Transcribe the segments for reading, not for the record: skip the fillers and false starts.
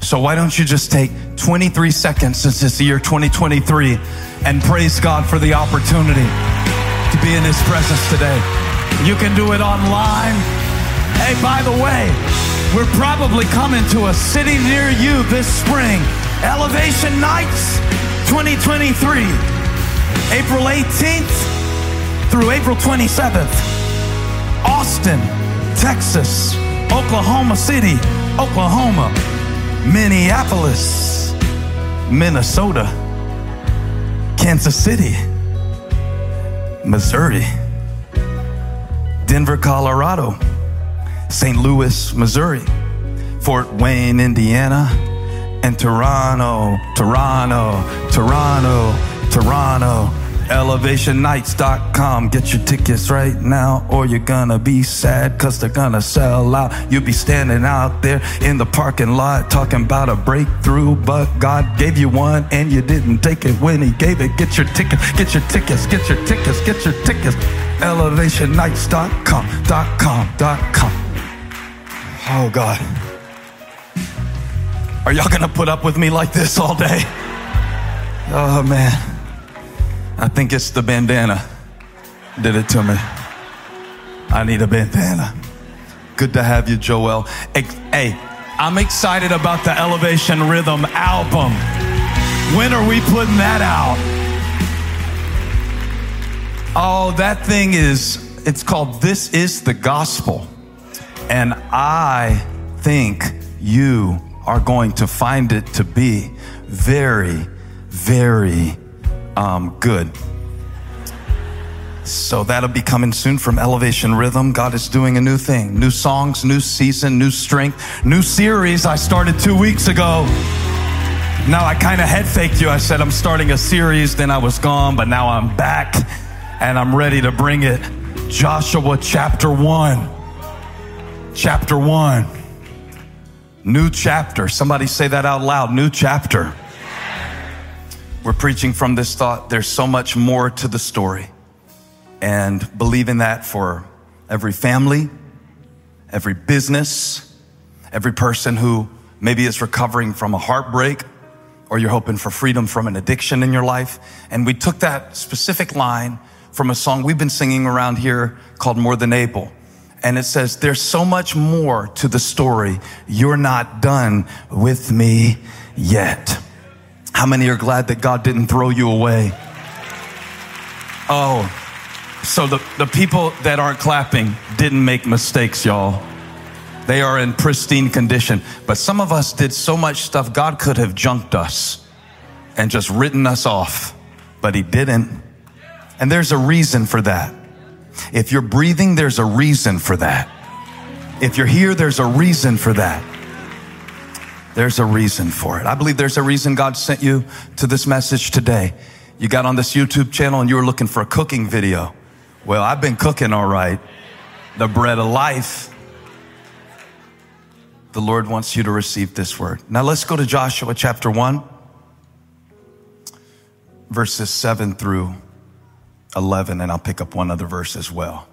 So why don't you just take 23 seconds since it's the year 2023 and praise God for the opportunity to be in His presence today. You can do it online. Hey, by the way, we're probably coming to a city near you this spring. Elevation Nights 2023, April 18th through April 27th. Austin, Texas, Oklahoma City, Oklahoma, Minneapolis, Minnesota, Kansas City, Missouri, Denver, Colorado, St. Louis, Missouri, Fort Wayne, Indiana, and Toronto. ElevationNights.com. Get your tickets right now or you're gonna be sad because they're gonna sell out. You'll be standing out there in the parking lot talking about a breakthrough, but God gave you one and you didn't take it when He gave it. Get your tickets, get your tickets, get your tickets, get your tickets. ElevationNights.com. Oh God. Are y'all gonna put up with me like this all day? Oh man. I think it's the bandana did it to me. I need a bandana. Good to have you, Joel. Hey, I'm excited about the Elevation Rhythm album. When are we putting that out? Oh, that thing it's called This Is the Gospel. And I think you are going to find it to be very, very good. So that'll be coming soon from Elevation Rhythm. God is doing a new thing. New songs, new season, new strength, new series I started 2 weeks ago. Now I kind of head faked you. I said I'm starting a series, then I was gone, but now I'm back and I'm ready to bring it. Joshua chapter 1. Chapter 1. New chapter. Somebody say that out loud. New chapter. We're preaching from this thought. There's so much more to the story. And believing that for every family, every business, every person who maybe is recovering from a heartbreak, or you're hoping for freedom from an addiction in your life. And we took that specific line from a song we've been singing around here called More Than Able. And it says, there's so much more to the story. You're not done with me yet. How many are glad that God didn't throw you away? Oh, so the people that aren't clapping didn't make mistakes, y'all. They are in pristine condition. But some of us did so much stuff, God could have junked us and just written us off, but He didn't. And there's a reason for that. If you're breathing, there's a reason for that. If you're here, there's a reason for that. There's a reason for it. I believe there's a reason God sent you to this message today. You got on this YouTube channel and you were looking for a cooking video. Well, I've been cooking all right. The bread of life. The Lord wants you to receive this word. Now let's go to Joshua chapter 1, verses 7 through 11, and I'll pick up one other verse as well.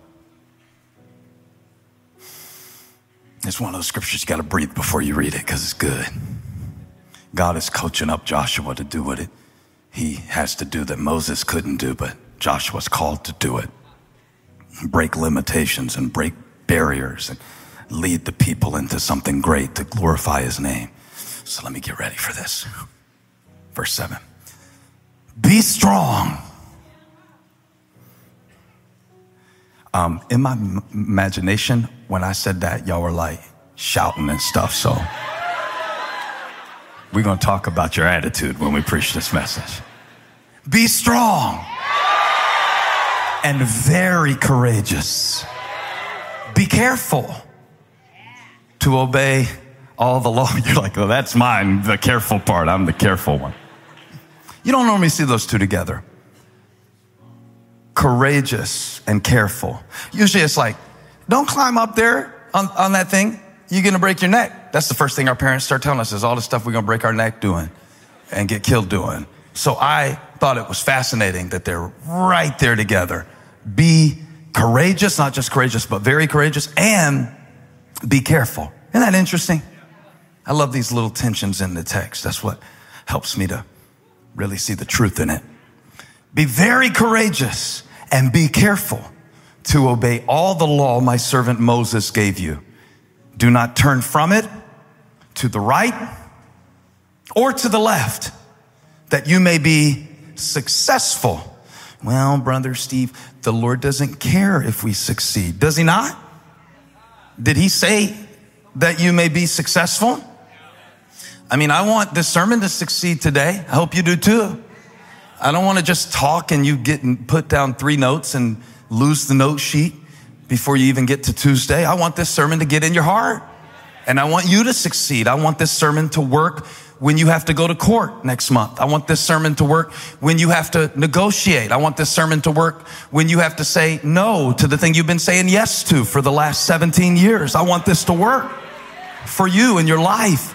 It's one of those scriptures you got to breathe before you read it because it's good. God is coaching up Joshua to do what he has to do that Moses couldn't do, but Joshua's called to do it. Break limitations and break barriers and lead the people into something great to glorify His name. So let me get ready for this. Verse 7. Be strong. In my imagination, when I said that, y'all were like shouting and stuff. So we're going to talk about your attitude when we preach this message. Be strong and very courageous. Be careful to obey all the law. You're like, well, that's mine, the careful part. I'm the careful one. You don't normally see those two together. Courageous and careful. Usually it's like, don't climb up there on that thing. You're going to break your neck. That's the first thing our parents start telling us is all the stuff we're going to break our neck doing and get killed doing. So I thought it was fascinating that they're right there together. Be courageous, not just courageous, but very courageous, and be careful. Isn't that interesting? I love these little tensions in the text. That's what helps me to really see the truth in it. Be very courageous and be careful to obey all the law my servant Moses gave you. Do not turn from it to the right or to the left, that you may be successful. Well, Brother Steve, the Lord doesn't care if we succeed. Does he not? Did he say that you may be successful? I mean, I want this sermon to succeed today. I hope you do too. I don't want to just talk and you get and put down 3 notes and lose the note sheet before you even get to Tuesday. I want this sermon to get in your heart, and I want you to succeed. I want this sermon to work when you have to go to court next month. I want this sermon to work when you have to negotiate. I want this sermon to work when you have to say no to the thing you've been saying yes to for the last 17 years. I want this to work for you in your life.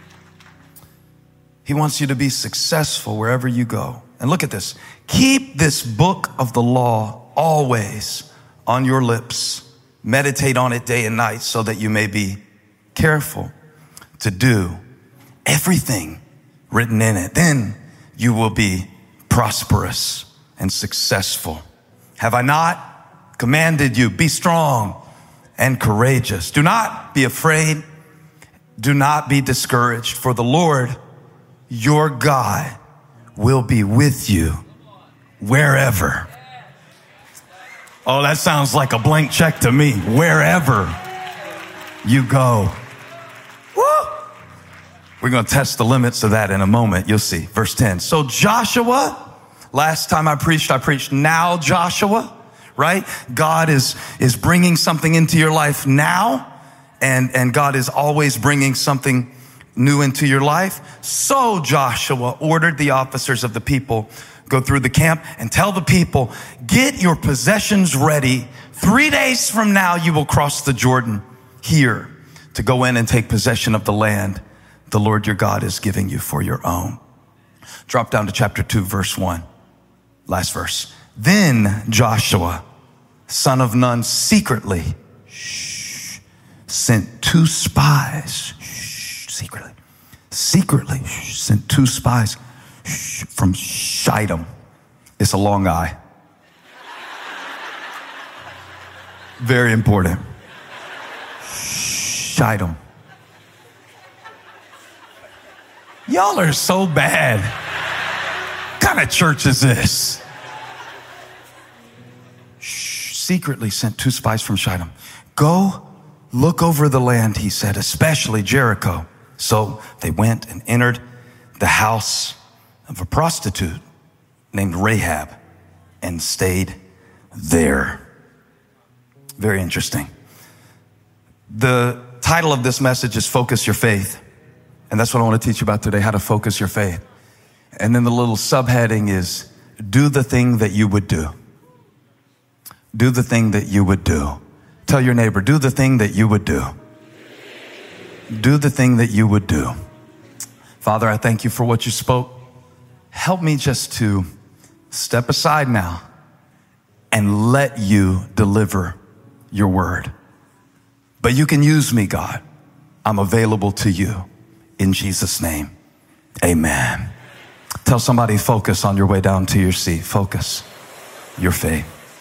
He wants you to be successful wherever you go. And look at this. Keep this book of the law always on your lips. Meditate on it day and night so that you may be careful to do everything written in it. Then you will be prosperous and successful. Have I not commanded you? Be strong and courageous. Do not be afraid. Do not be discouraged, for the Lord your God will be with you wherever. Oh, that sounds like a blank check to me. Wherever you go. Woo! We're going to test the limits of that in a moment. You'll see. Verse 10. So Joshua, last time I preached now Joshua, right? God is bringing something into your life now, and God is always bringing something new into your life. So Joshua ordered the officers of the people, go through the camp and tell the people, get your possessions ready. 3 days from now, you will cross the Jordan here to go in and take possession of the land the Lord your God is giving you for your own. Drop down to chapter 2, verse 1. Last verse. Then Joshua, son of Nun, secretly sent 2 spies. Secretly sent 2 spies from Shittim. It's a long I. Very important. Shittim. Y'all are so bad. What kind of church is this? Secretly sent 2 spies from Shittim. Go look over the land, he said, especially Jericho. So they went and entered the house of a prostitute named Rahab and stayed there. Very interesting. The title of this message is Focus Your Faith. And that's what I want to teach you about today, how to focus your faith. And then the little subheading is, do the thing that you would do. Do the thing that you would do. Tell your neighbor, do the thing that you would do. Do the thing that you would do. Father, I thank you for what you spoke. Help me just to step aside now and let you deliver your word. But you can use me, God. I'm available to you. In Jesus' name, amen. Tell somebody, focus on your way down to your seat. Focus your faith.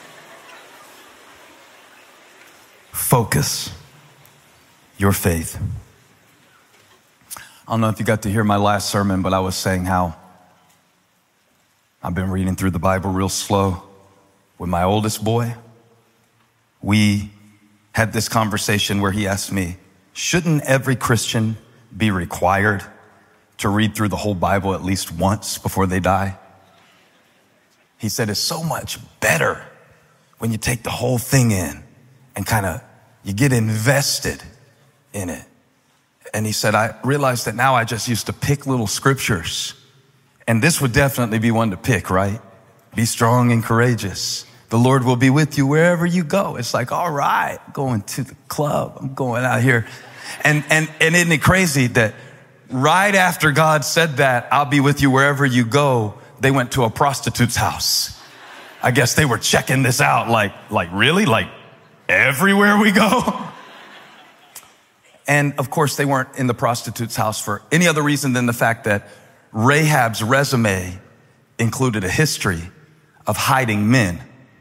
Focus your faith. I don't know if you got to hear my last sermon, but I was saying how I've been reading through the Bible real slow with my oldest boy. We had this conversation where he asked me, shouldn't every Christian be required to read through the whole Bible at least once before they die? He said, it's so much better when you take the whole thing in and you get invested in it. And he said, I realized that now I just used to pick little scriptures. And this would definitely be one to pick, right? Be strong and courageous. The Lord will be with you wherever you go. It's like, all right, going to the club. I'm going out here. And isn't it crazy that right after God said that, I'll be with you wherever you go, they went to a prostitute's house. I guess they were checking this out. Like really? Like everywhere we go? And of course, they weren't in the prostitute's house for any other reason than the fact that Rahab's resume included a history of hiding men.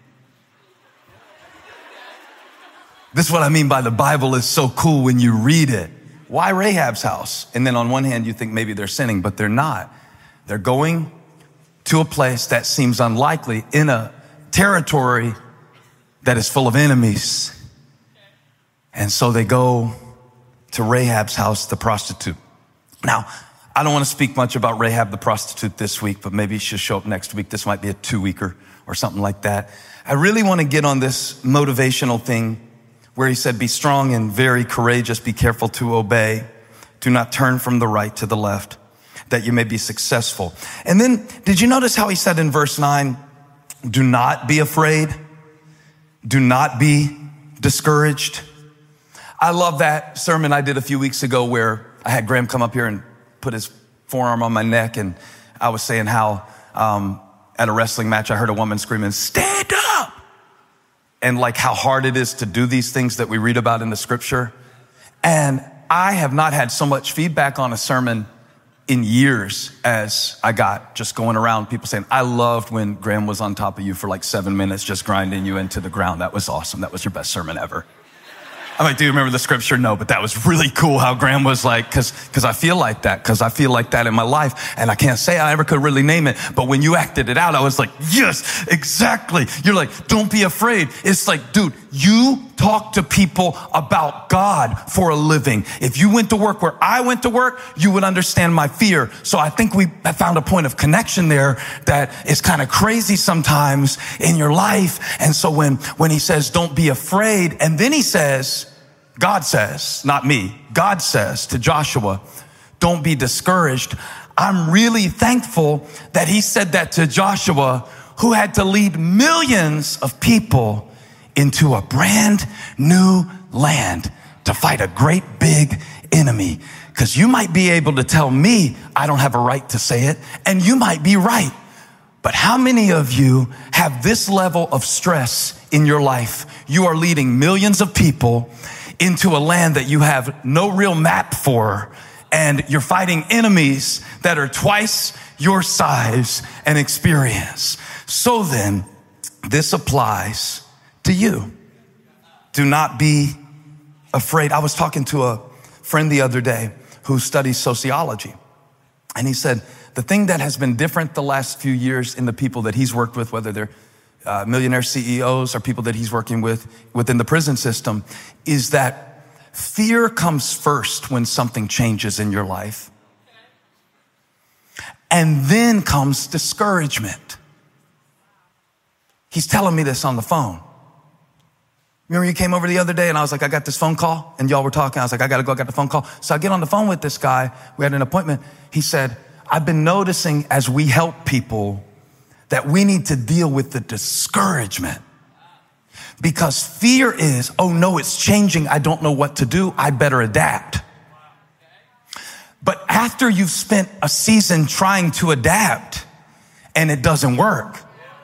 This is what I mean by the Bible is so cool when you read it. Why Rahab's house? And then on one hand, you think maybe they're sinning, but they're not. They're going to a place that seems unlikely in a territory that is full of enemies. And so they go to Rahab's house, the prostitute. Now, I don't want to speak much about Rahab the prostitute this week, but maybe she'll show up next week. This might be a 2-weeker or something like that. I really want to get on this motivational thing where he said, be strong and very courageous, be careful to obey. Do not turn from the right to the left, that you may be successful. And then, did you notice how he said in verse 9, do not be afraid. Do not be discouraged. I love that sermon I did a few weeks ago where I had Graham come up here and put his forearm on my neck. And I was saying how at a wrestling match, I heard a woman screaming, stand up. And like how hard it is to do these things that we read about in the scripture. And I have not had so much feedback on a sermon in years as I got just going around people saying, I loved when Graham was on top of you for like 7 minutes, just grinding you into the ground. That was awesome. That was your best sermon ever. I'm like, do you remember the scripture? No, but that was really cool how Graham was like, cause I feel like that, cause I feel like that in my life. And I can't say I ever could really name it, but when you acted it out, I was like, yes, exactly. You're like, don't be afraid. It's like, dude, you talk to people about God for a living. If you went to work where I went to work, you would understand my fear. So I think we have found a point of connection there that is kind of crazy sometimes in your life. And so when he says, don't be afraid, and then he says, God says, not me, God says to Joshua, don't be discouraged. I'm really thankful that he said that to Joshua, who had to lead millions of people into a brand new land to fight a great big enemy. Because you might be able to tell me I don't have a right to say it, and you might be right. But how many of you have this level of stress in your life? You are leading millions of people into a land that you have no real map for, and you're fighting enemies that are twice your size and experience. So then, this applies to you. Do not be afraid. I was talking to a friend the other day who studies sociology, and he said, the thing that has been different the last few years in the people that he's worked with, whether they're millionaire CEOs or people that he's working with within the prison system, is that fear comes first when something changes in your life. And then comes discouragement. He's telling me this on the phone. Remember you came over the other day and I was like, I got this phone call, and y'all were talking. I was like, I got to go. I got the phone call. So I get on the phone with this guy. We had an appointment. He said, I've been noticing as we help people that we need to deal with the discouragement, because fear is, oh no, it's changing. I don't know what to do. I better adapt. But after you've spent a season trying to adapt and it doesn't work,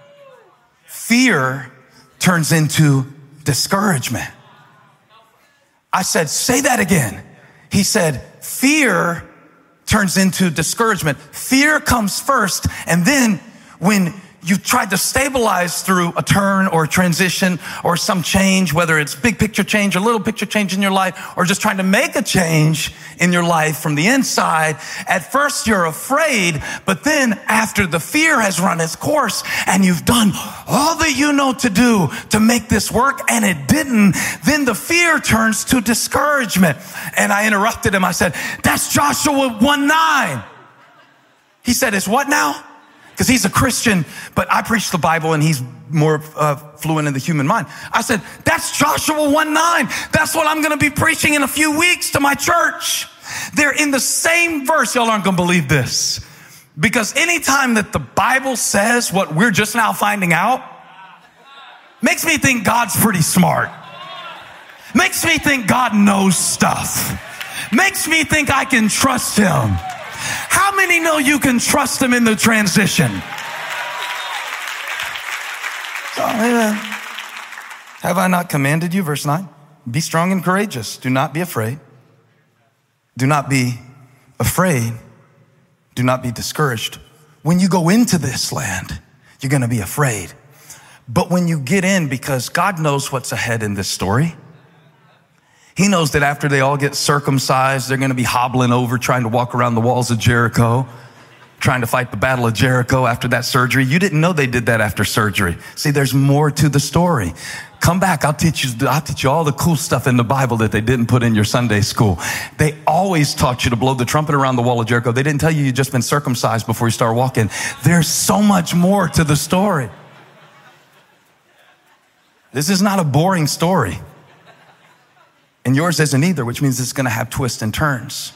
fear turns into discouragement. I said, say that again. He said, fear turns into discouragement. Fear comes first, and then when you've tried to stabilize through a turn or a transition or some change, whether it's big picture change or little picture change in your life, or just trying to make a change in your life from the inside, at first you're afraid, but then after the fear has run its course and you've done all that you know to do to make this work and it didn't, then the fear turns to discouragement. And I interrupted him. I said, that's Joshua 1:9. He said, it's what now? Because he's a Christian, but I preach the Bible and he's more fluent in the human mind. I said, that's Joshua 1:9. That's what I'm going to be preaching in a few weeks to my church. They're in the same verse. Y'all aren't going to believe this. Because anytime that the Bible says what we're just now finding out, makes me think God's pretty smart. Makes me think God knows stuff. Makes me think I can trust him. How many know you can trust him in the transition? So, have I not commanded you, verse 9? Be strong and courageous. Do not be afraid. Do not be afraid. Do not be discouraged. When you go into this land, you're going to be afraid. But when you get in, because God knows what's ahead in this story, he knows that after they all get circumcised, they're going to be hobbling over, trying to walk around the walls of Jericho, trying to fight the battle of Jericho after that surgery. You didn't know they did that after surgery. See, there's more to the story. Come back. I'll teach you all the cool stuff in the Bible that they didn't put in your Sunday school. They always taught you to blow the trumpet around the wall of Jericho. They didn't tell you you'd just been circumcised before you start walking. There's so much more to the story. This is not a boring story. And yours isn't either, which means it's going to have twists and turns.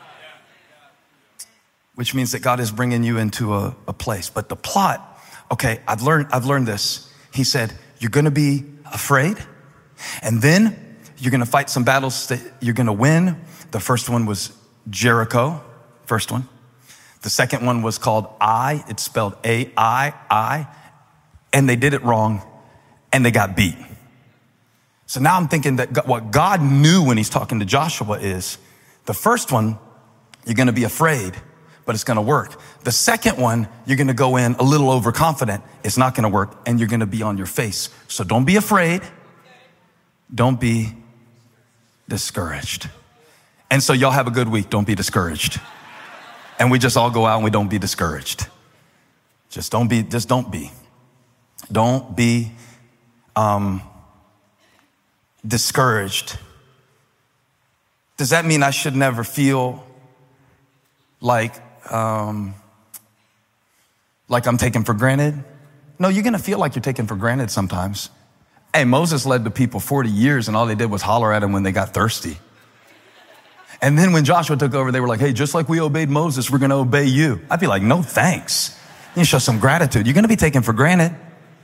Which means that God is bringing you into a place. But the plot, okay, I've learned this. He said, you're going to be afraid, and then you're going to fight some battles that you're going to win. The first one was Jericho, first one. The second one was called Ai. It's spelled A-I. And they did it wrong, and they got beat. So now I'm thinking that what God knew when he's talking to Joshua is the first one, you're going to be afraid, but it's going to work. The second one, you're going to go in a little overconfident. It's not going to work, and you're going to be on your face. So don't be afraid. Don't be discouraged. And so y'all have a good week. Don't be discouraged. And we just all go out and we don't be discouraged. Don't be. Don't be discouraged. Does that mean I should never feel like I'm taken for granted? No, you're going to feel like you're taken for granted sometimes. Hey, Moses led the people 40 years and all they did was holler at him when they got thirsty. And then when Joshua took over, they were like, hey, just like we obeyed Moses, we're going to obey you. I'd be like, no, thanks. You show some gratitude. You're going to be taken for granted.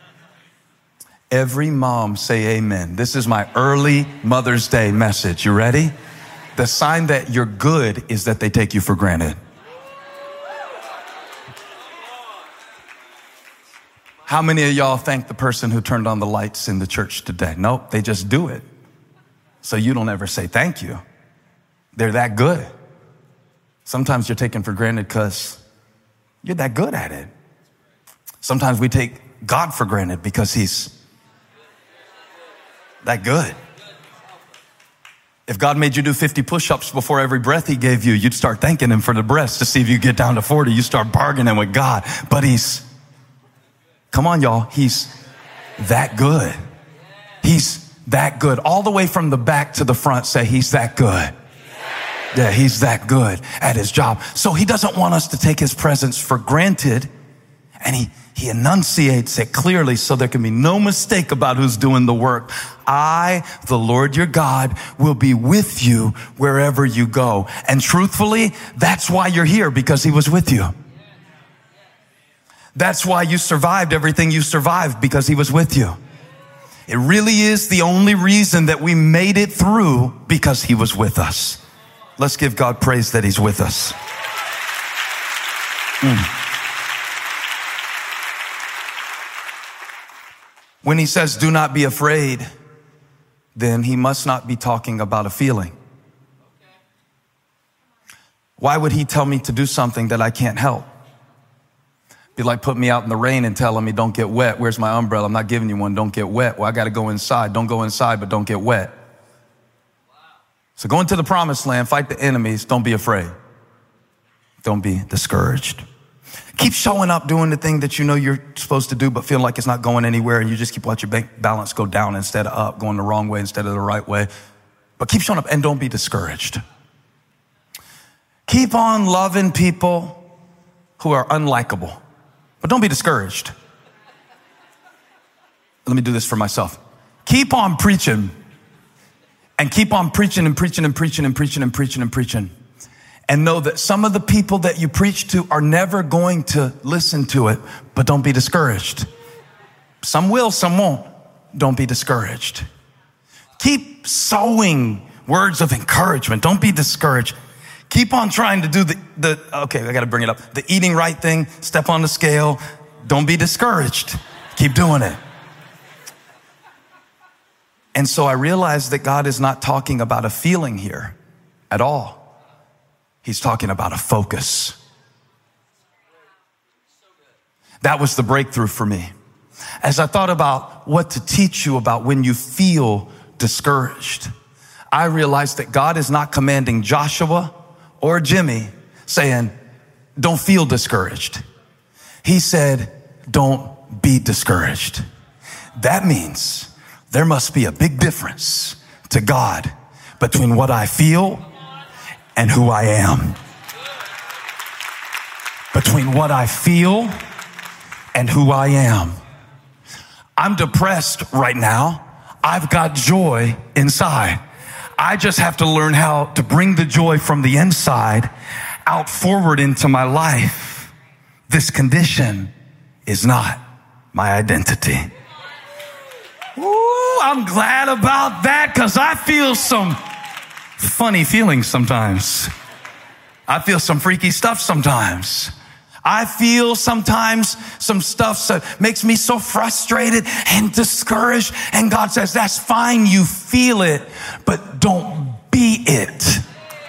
Every mom say amen. This is my early Mother's Day message. You ready? The sign that you're good is that they take you for granted. How many of y'all thank the person who turned on the lights in the church today? Nope, they just do it. So you don't ever say thank you. They're that good. Sometimes you're taken for granted because you're that good at it. Sometimes we take God for granted because he's that good. If God made you do 50 push-ups before every breath he gave you, you'd start thanking him for the breaths to see if you get down to 40. You start bargaining with God. But come on, y'all, he's that good. He's that good. All the way from the back to the front, say he's that good. Yeah, he's that good at his job. So he doesn't want us to take his presence for granted. And he enunciates it clearly so there can be no mistake about who's doing the work. I, the Lord your God, will be with you wherever you go. And truthfully, that's why you're here, because he was with you. That's why you survived everything you survived, because he was with you. It really is the only reason that we made it through, because he was with us. Let's give God praise that he's with us. When he says, do not be afraid, then he must not be talking about a feeling. Why would he tell me to do something that I can't help? Be like putting me out in the rain and telling me, don't get wet. Where's my umbrella? I'm not giving you one. Don't get wet. Well, I got to go inside. Don't go inside, but don't get wet. So go into the promised land, fight the enemies. Don't be afraid. Don't be discouraged. Keep showing up doing the thing that you know you're supposed to do, but feel like it's not going anywhere, and you just keep watching your bank balance go down instead of up, going the wrong way instead of the right way. But keep showing up and don't be discouraged. Keep on loving people who are unlikable, but don't be discouraged. Let me do this for myself. Keep on preaching and keep on preaching and preaching and preaching and preaching and preaching and preaching. And know that some of the people that you preach to are never going to listen to it, but don't be discouraged. Some will, some won't. Don't be discouraged. Keep sowing words of encouragement. Don't be discouraged. Keep on trying to do okay, I got to bring it up. The eating right thing, step on the scale. Don't be discouraged. Keep doing it. And so I realized that God is not talking about a feeling here at all. He's talking about a focus. That was the breakthrough for me. As I thought about what to teach you about when you feel discouraged, I realized that God is not commanding Joshua or Jimmy saying, don't feel discouraged. He said, don't be discouraged. That means there must be a big difference to God between what I feel and who I am. Between what I feel and who I am. I'm depressed right now. I've got joy inside. I just have to learn how to bring the joy from the inside out forward into my life. This condition is not my identity. Ooh, I'm glad about that because I feel some funny feelings sometimes. I feel some freaky stuff sometimes. I feel sometimes some stuff that makes me so frustrated and discouraged. And God says, that's fine. You feel it, but don't be it.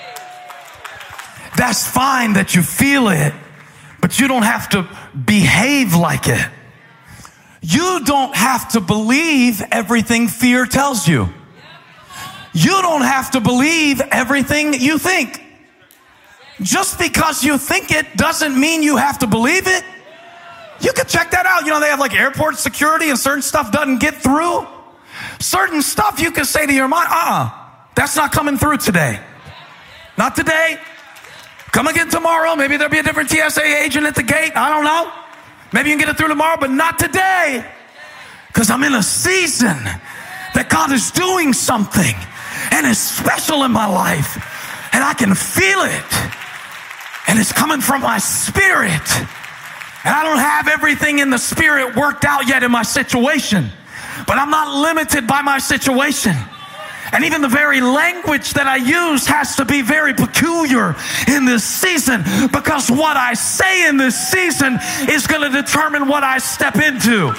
That's fine that you feel it, but you don't have to behave like it. You don't have to believe everything fear tells you. You don't have to believe everything you think. Just because you think it doesn't mean you have to believe it. You can check that out. You know, they have like airport security and certain stuff doesn't get through. Certain stuff you can say to your mind, that's not coming through today. Not today. Come again tomorrow. Maybe there'll be a different TSA agent at the gate. I don't know. Maybe you can get it through tomorrow, but not today. Because I'm in a season that God is doing something and it's special in my life. And I can feel it. And it's coming from my spirit. And I don't have everything in the spirit worked out yet in my situation. But I'm not limited by my situation. And even the very language that I use has to be very peculiar in this season. Because what I say in this season is going to determine what I step into.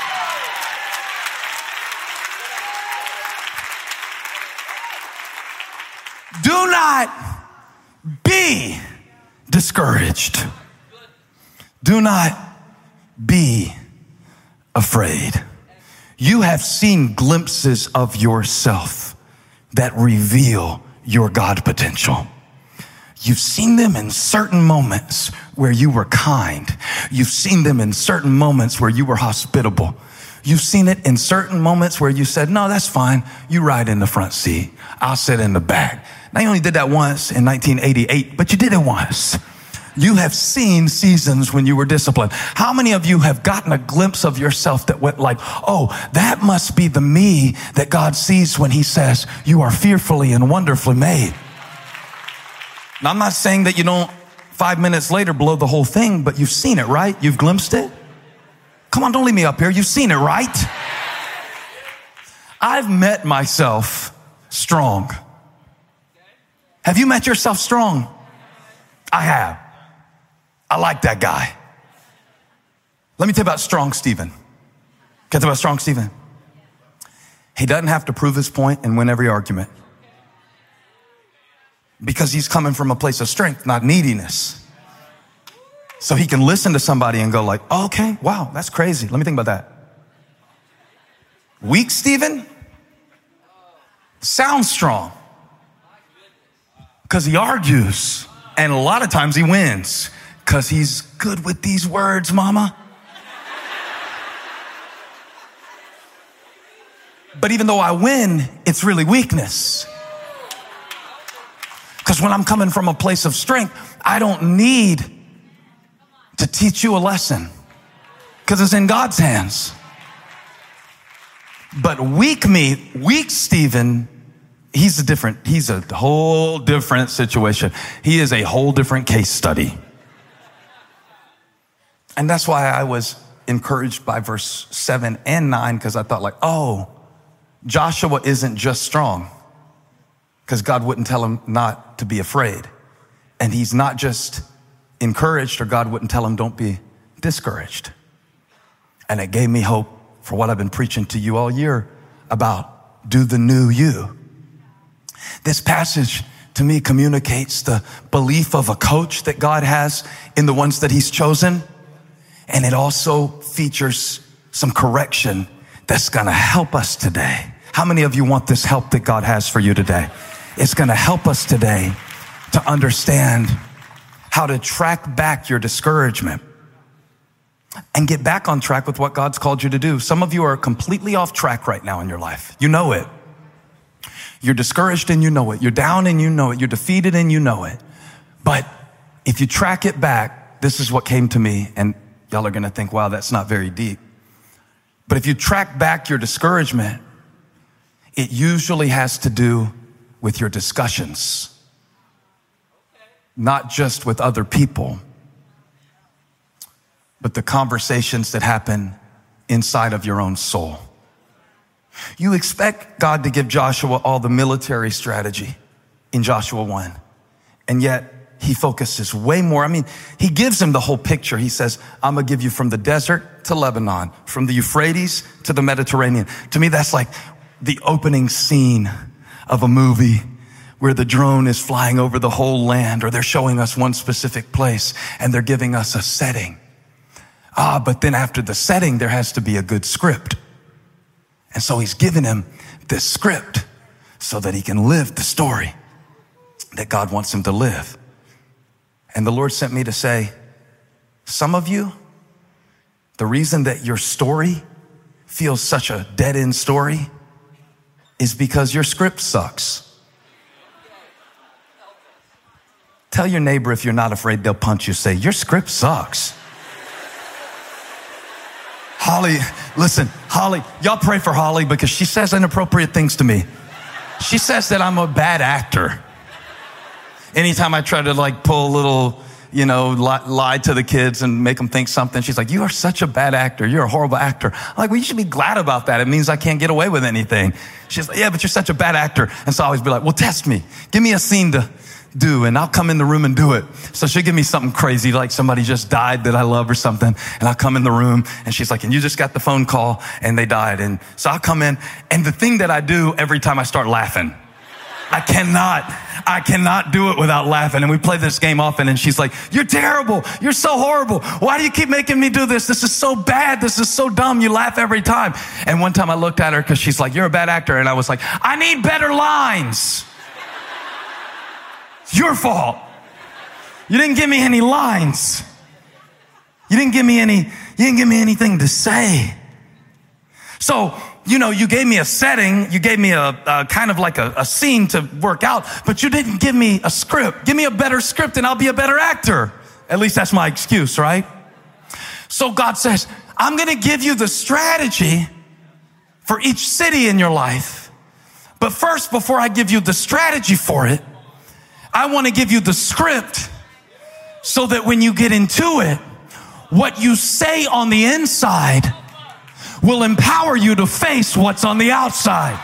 Do not be discouraged. Do not be afraid. You have seen glimpses of yourself that reveal your God potential. You've seen them in certain moments where you were kind. You've seen them in certain moments where you were hospitable. You've seen it in certain moments where you said, no, that's fine. You ride in the front seat. I'll sit in the back. Now, you only did that once in 1988, but you did it once. You have seen seasons when you were disciplined. How many of you have gotten a glimpse of yourself that went like, oh, that must be the me that God sees when he says, you are fearfully and wonderfully made. Now, I'm not saying that you don't 5 minutes later blow the whole thing, but you've seen it, right? You've glimpsed it. Come on, don't leave me up here. You've seen it, right? I've met myself strong. Have you met yourself strong? I have. I like that guy. Let me tell you about Strong Stephen. Can I tell you about Strong Stephen? He doesn't have to prove his point and win every argument. Because he's coming from a place of strength, not neediness. So he can listen to somebody and go like, oh, okay, wow, that's crazy. Let me think about that. Weak Stephen sounds strong because he argues. And a lot of times he wins because he's good with these words, mama. But even though I win, it's really weakness. Because when I'm coming from a place of strength, I don't need to teach you a lesson because it's in God's hands. But weak Stephen, he's a whole different situation. He is a whole different case study. And that's why I was encouraged by verse 7 and 9, because I thought like, oh, Joshua isn't just strong because God wouldn't tell him not to be afraid. And he's not just encouraged, or God wouldn't tell him don't be discouraged. And it gave me hope for what I've been preaching to you all year about do the new you. This passage to me communicates the belief of a coach that God has in the ones that he's chosen. And it also features some correction that's going to help us today. How many of you want this help that God has for you today? It's going to help us today to understand how to track back your discouragement and get back on track with what God's called you to do. Some of you are completely off track right now in your life. You know it. You're discouraged and you know it. You're down and you know it. You're defeated and you know it. But if you track it back, this is what came to me, and y'all are going to think, wow, that's not very deep. But if you track back your discouragement, it usually has to do with your discussions, not just with other people, but the conversations that happen inside of your own soul. You expect God to give Joshua all the military strategy in Joshua 1, and yet he focuses way more. I mean, he gives him the whole picture. He says, I'm going to give you from the desert to Lebanon, from the Euphrates to the Mediterranean. To me, that's like the opening scene of a movie where the drone is flying over the whole land, or they're showing us one specific place and they're giving us a setting. But then after the setting, there has to be a good script. And so he's given him this script so that he can live the story that God wants him to live. And the Lord sent me to say, some of you, the reason that your story feels such a dead-end story is because your script sucks. Tell your neighbor, if you're not afraid, they'll punch you. Say, your script sucks. Holly, listen, Holly, y'all pray for Holly because she says inappropriate things to me. She says that I'm a bad actor. Anytime I try to pull a little, lie to the kids and make them think something, she's like, you are such a bad actor. You're a horrible actor. I'm like, well, you should be glad about that. It means I can't get away with anything. She's like, yeah, but you're such a bad actor. And so I always be like, well, test me. Give me a scene to do, and I'll come in the room and do it. So she'll give me something crazy, like somebody just died that I love or something, and I'll come in the room, and she's like, and you just got the phone call, and they died. And so I'll come in, and the thing that I do every time I start laughing, I cannot do it without laughing. And we play this game often, and she's like, you're terrible. You're so horrible. Why do you keep making me do this? This is so bad. This is so dumb. You laugh every time. And one time I looked at her because she's like, you're a bad actor. And I was like, I need better lines. It's your fault. You didn't give me any lines. You didn't give me anything to say. So, you gave me a setting, you gave me a kind of like a scene to work out, but you didn't give me a script. Give me a better script and I'll be a better actor. At least that's my excuse, right? So God says, I'm going to give you the strategy for each city in your life. But first, before I give you the strategy for it, I want to give you the script so that when you get into it, what you say on the inside will empower you to face what's on the outside.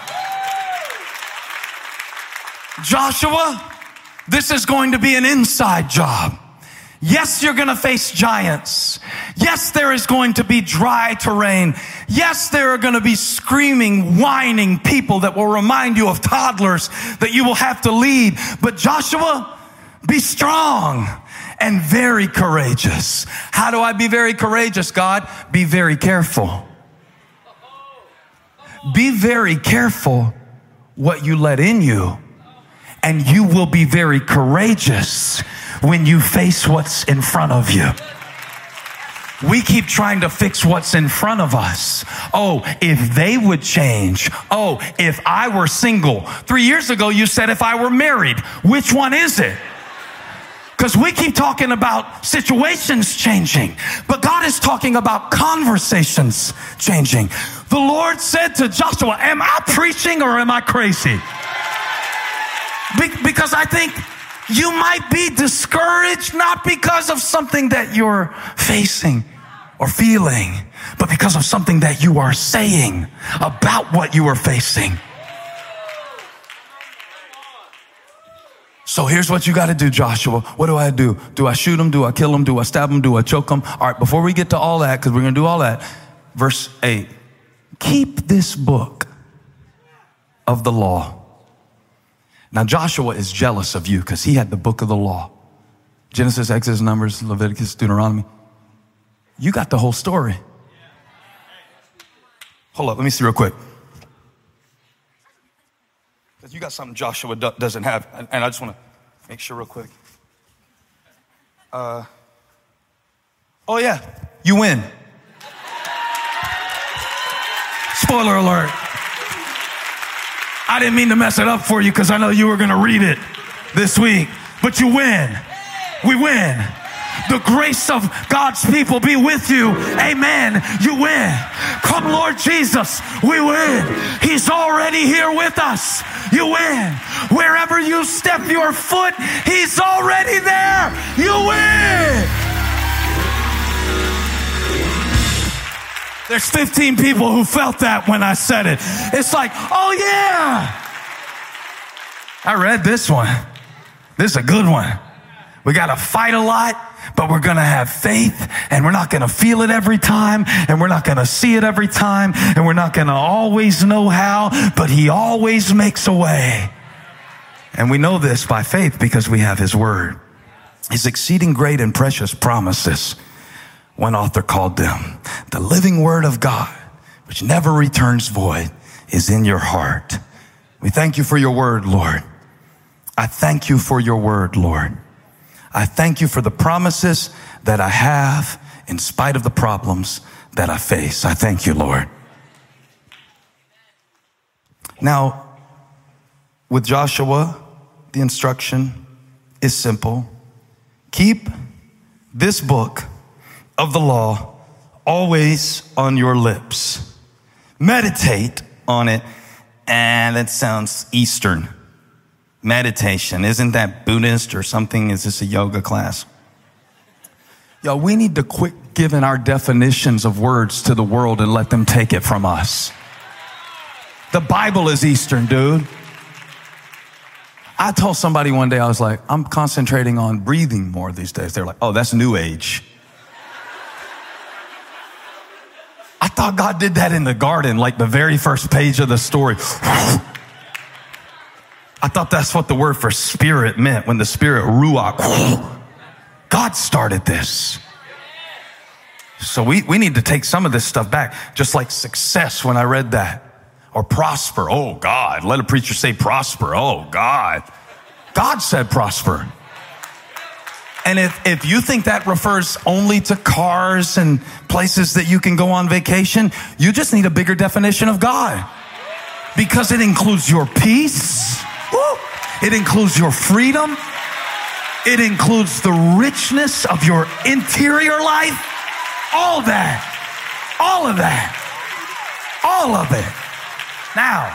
Joshua, this is going to be an inside job. Yes, you're going to face giants. Yes, there is going to be dry terrain. Yes, there are going to be screaming, whining people that will remind you of toddlers that you will have to lead. But Joshua, be strong and very courageous. How do I be very courageous, God? Be very careful. Be very careful what you let in you, and you will be very courageous when you face what's in front of you. We keep trying to fix what's in front of us. Oh, if they would change. Oh, if I were single. 3 years ago, you said if I were married. Which one is it? Because we keep talking about situations changing, but God is talking about conversations changing. The Lord said to Joshua, am I preaching or am I crazy? Because I think you might be discouraged, not because of something that you're facing or feeling, but because of something that you are saying about what you are facing. So here's what you got to do, Joshua. What do I do? Do I shoot him? Do I kill him? Do I stab him? Do I choke him? All right, before we get to all that, because we're going to do all that, verse 8. Keep this book of the law Now Joshua is jealous of you because he had the book of the law. Genesis, Exodus, Numbers, Leviticus, Deuteronomy. You got the whole story. Hold up, let me see real quick. Because you got something Joshua doesn't have, and I just want to make sure real quick. Oh yeah, you win. Spoiler alert. I didn't mean to mess it up for you because I know you were going to read it this week, but you win. We win. The grace of God's people be with you. Amen. You win. Come, Lord Jesus. We win. He's already here with us. You win. Wherever you step your foot, He's already there. You win. There's 15 people who felt that when I said it. It's like, oh yeah. I read this one. This is a good one. We got to fight a lot, but we're going to have faith, and we're not going to feel it every time, and we're not going to see it every time, and we're not going to always know how, but He always makes a way. And we know this by faith because we have His word. His exceeding great and precious promises, one author called them the living word of God, which never returns void, is in your heart. We thank you for your word, Lord. I thank you for your word, Lord. I thank you for the promises that I have in spite of the problems that I face. I thank you, Lord. Now, with Joshua, the instruction is simple. Keep this book of the law always on your lips. Meditate on it. And that sounds Eastern. Meditation. Isn't that Buddhist or something? Is this a yoga class? Yo, we need to quit giving our definitions of words to the world and let them take it from us. The Bible is Eastern, dude. I told somebody one day, I was like, I'm concentrating on breathing more these days. They're like, oh, that's New Age. I thought God did that in the garden, like the very first page of the story. I thought that's what the word for spirit meant when the spirit, ruach. God started this. So we need to take some of this stuff back. Just like success when I read that. Or prosper. Oh, God. Let a preacher say prosper. Oh, God. God said prosper. And if you think that refers only to cars and places that you can go on vacation, you just need a bigger definition of God. Because it includes your peace. It includes your freedom. It includes the richness of your interior life. All that. All of that. All of it. Now,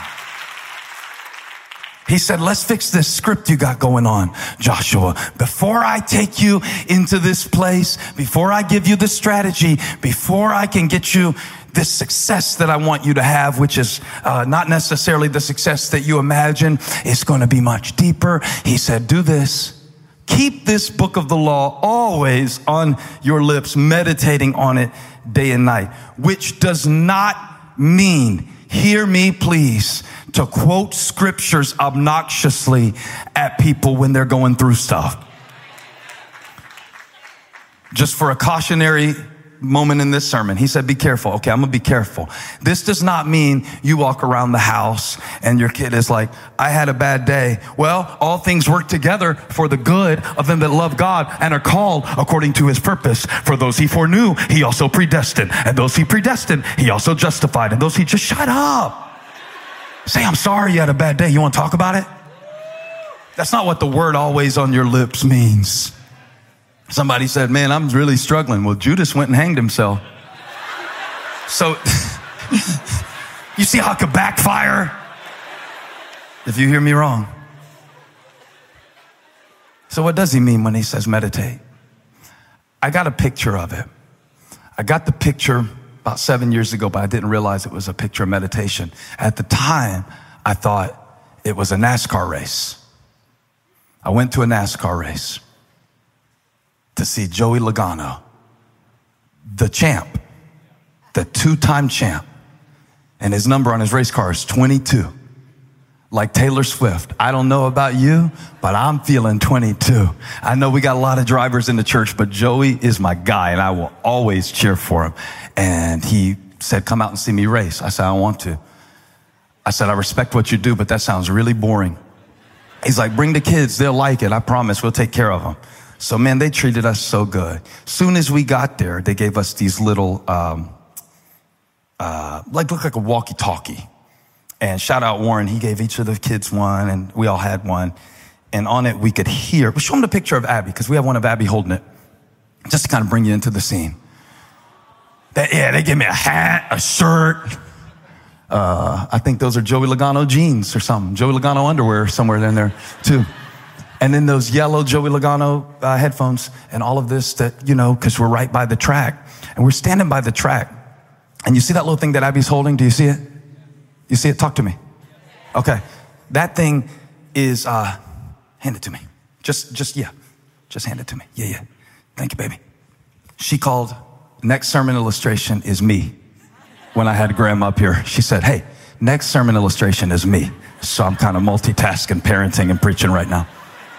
He said, let's fix this script you got going on, Joshua. Before I take you into this place, before I give you the strategy, before I can get you this success that I want you to have, which is not necessarily the success that you imagine, it's going to be much deeper. He said, do this. Keep this book of the law always on your lips, meditating on it day and night, which does not mean, hear me please, to quote scriptures obnoxiously at people when they're going through stuff. Just for a cautionary moment in this sermon, he said, be careful. Okay, I'm gonna be careful. This does not mean you walk around the house and your kid is like, I had a bad day. Well, all things work together for the good of them that love God and are called according to His purpose. For those He foreknew, He also predestined. And those He predestined, He also justified. And those He just shut up. Say, I'm sorry you had a bad day. You want to talk about it? That's not what the word always on your lips means. Somebody said, man, I'm really struggling. Well, Judas went and hanged himself. So you see how it could backfire if you hear me wrong. So what does he mean when he says meditate? I got a picture of it. I got the picture about 7 years ago, but I didn't realize it was a picture of meditation. At the time, I thought it was a NASCAR race. I went to a NASCAR race to see Joey Logano, the champ, the two-time champ. And his number on his race car is 22. like Taylor Swift. I don't know about you, but I'm feeling 22. I know we got a lot of drivers in the church, but Joey is my guy, and I will always cheer for him. And he said, come out and see me race. I said, I want to. I said, I respect what you do, but that sounds really boring. He's like, bring the kids. They'll like it. I promise. We'll take care of them. So, man, they treated us so good. Soon as we got there, they gave us these little, look like a walkie-talkie. And shout out Warren, he gave each of the kids one, and we all had one. And on it, we could hear. But show them the picture of Abby, because we have one of Abby holding it, just to kind of bring you into the scene. They gave me a hat, a shirt. I think those are Joey Logano jeans or something. Joey Logano underwear somewhere in there, too. And then those yellow Joey Logano headphones and all of this that, because we're right by the track. And we're standing by the track. And you see that little thing that Abby's holding? Do you see it? You see it? Talk to me. Okay. That thing is, hand it to me. Just hand it to me. Yeah. Thank you, baby. She called, next sermon illustration is me. When I had Graham up here, she said, hey, next sermon illustration is me. So I'm kind of multitasking, parenting and preaching right now.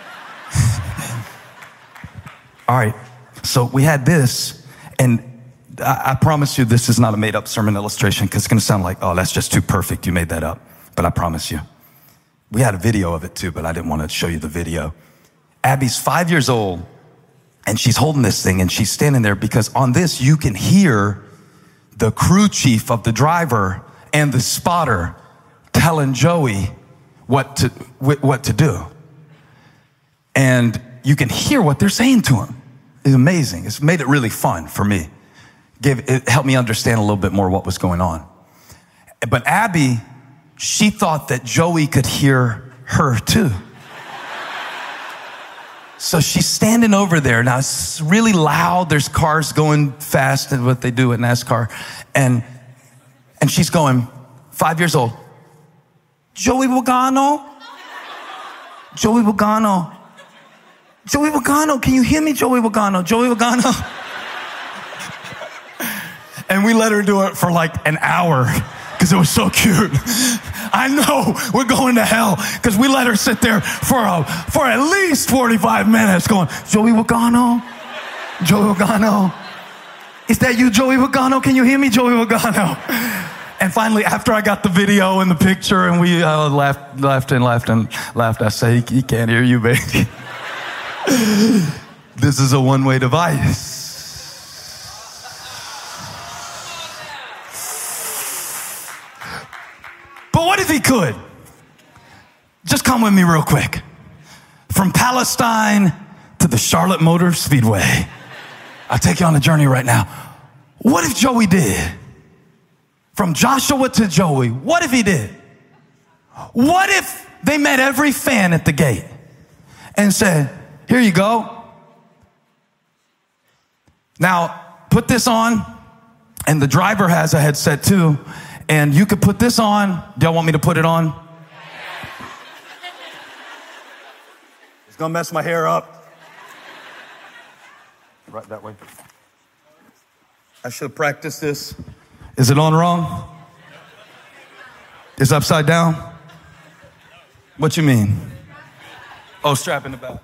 All right. So we had this, and I promise you this is not a made-up sermon illustration, because it's going to sound like, oh, that's just too perfect. You made that up. But I promise you. We had a video of it too, but I didn't want to show you the video. Abby's 5 years old, and she's holding this thing, and she's standing there because on this you can hear the crew chief of the driver and the spotter telling Joey what to do. And you can hear what they're saying to him. It's amazing. It's made it really fun for me. It helped me understand a little bit more what was going on. But Abby, she thought that Joey could hear her too. So she's standing over there. Now it's really loud. There's cars going fast and what they do at NASCAR. And she's going, 5 years old. Joey Logano? Joey Logano. Joey Logano, can you hear me, Joey Logano? Joey Logano. And we let her do it for like an hour because it was so cute. I know we're going to hell because we let her sit there for at least 45 minutes going, Joey Logano? Joey Logano? Is that you, Joey Logano? Can you hear me, Joey Logano? And finally, after I got the video and the picture and we laughed, I say, he can't hear you, baby. This is a one-way device. But what if he could? Just come with me real quick. From Palestine to the Charlotte Motor Speedway. I'll take you on a journey right now. What if Joey did? From Joshua to Joey, what if he did? What if they met every fan at the gate and said, here you go. Now, put this on, and the driver has a headset too, and you could put this on. Do y'all want me to put it on? It's gonna mess my hair up. Right that way. I should have practiced this. Is it on wrong? Is it upside down? What you mean? Oh, strap in the back.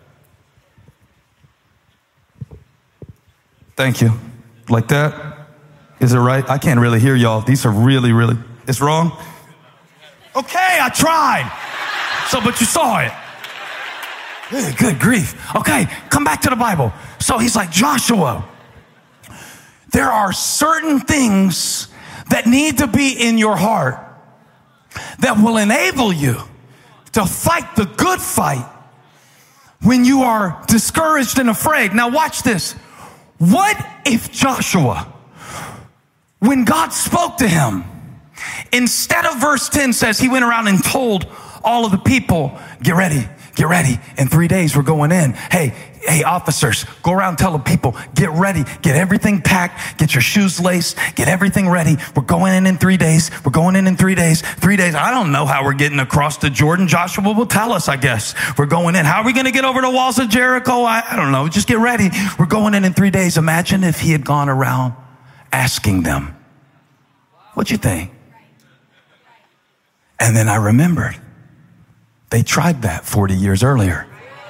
Thank you. Like that? Is it right? I can't really hear y'all. These are really, it's wrong? Okay, I tried. But you saw it. Good grief. Okay, come back to the Bible. So he's like, Joshua, there are certain things that need to be in your heart that will enable you to fight the good fight when you are discouraged and afraid. Now watch this. What if Joshua, when God spoke to him, instead of verse 10 says he went around and told all of the people, get ready. In 3 days, we're going in. Hey, officers, go around and tell the people, get ready, get everything packed, get your shoes laced, get everything ready. We're going in 3 days. We're going in 3 days. 3 days. I don't know how we're getting across the Jordan. Joshua will tell us, I guess. We're going in. How are we going to get over the walls of Jericho? I don't know. Just get ready. We're going in 3 days. Imagine if he had gone around asking them, what'd you think? And then I remembered They tried that 40 years earlier.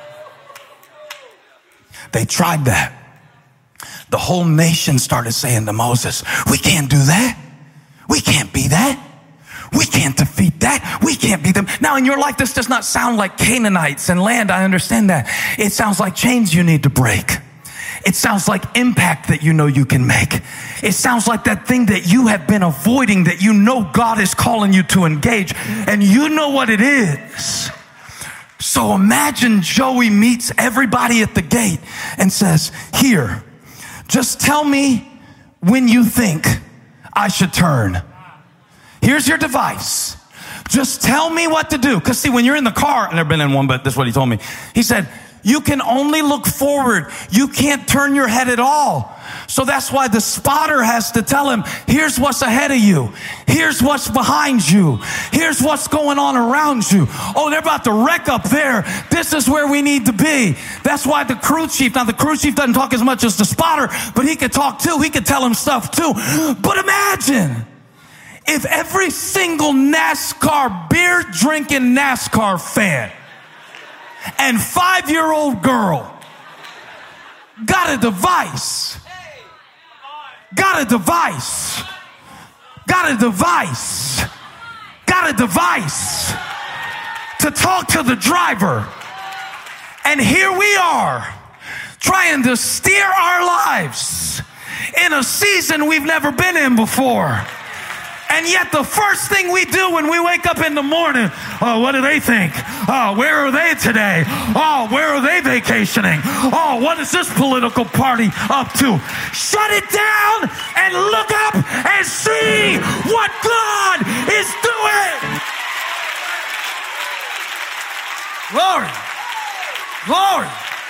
They tried that. The whole nation started saying to Moses, we can't do that. We can't be that. We can't defeat that. We can't beat them. Now in your life, this does not sound like Canaanites and land. I understand that. It sounds like chains you need to break. It sounds like impact that you know you can make. It sounds like that thing that you have been avoiding that you know God is calling you to engage, and you know what it is. So imagine Joey meets everybody at the gate and says, here, just tell me when you think I should turn. Here's your device. Just tell me what to do. Because see, when you're in the car, I've never been in one, but this is what he told me. He said, you can only look forward. You can't turn your head at all. So that's why the spotter has to tell him, here's what's ahead of you. Here's what's behind you. Here's what's going on around you. Oh, they're about to wreck up there. This is where we need to be. That's why the crew chief, now the crew chief doesn't talk as much as the spotter, but he could talk too. He could tell him stuff too. But imagine if every single NASCAR, beer drinking NASCAR fan and 5-year-old girl got a device. Got a device. Got a device. Got a device to talk to the driver. And here we are trying to steer our lives in a season we've never been in before. And yet the first thing we do when we wake up in the morning, oh, what do they think? Oh, where are they today? Oh, where are they vacationing? Oh, what is this political party up to? Shut it down and look up and see what God is doing. Glory, glory,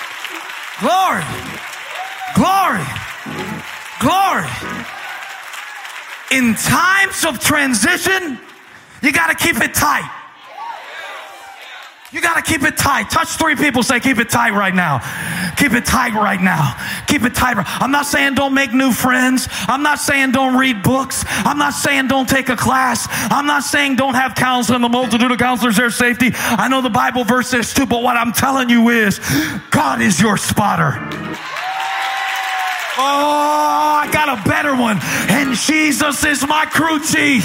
glory, glory, glory. In times of transition, you got to keep it tight. You got to keep it tight. Touch 3 people, say, keep it tight right now. Keep it tight right now. Keep it tight. I'm not saying don't make new friends. I'm not saying don't read books. I'm not saying don't take a class. I'm not saying don't have counseling. The multitude of counselors, their safety. I know the Bible verse says too, but what I'm telling you is God is your spotter. Oh, I got a better one. And Jesus is my crew chief.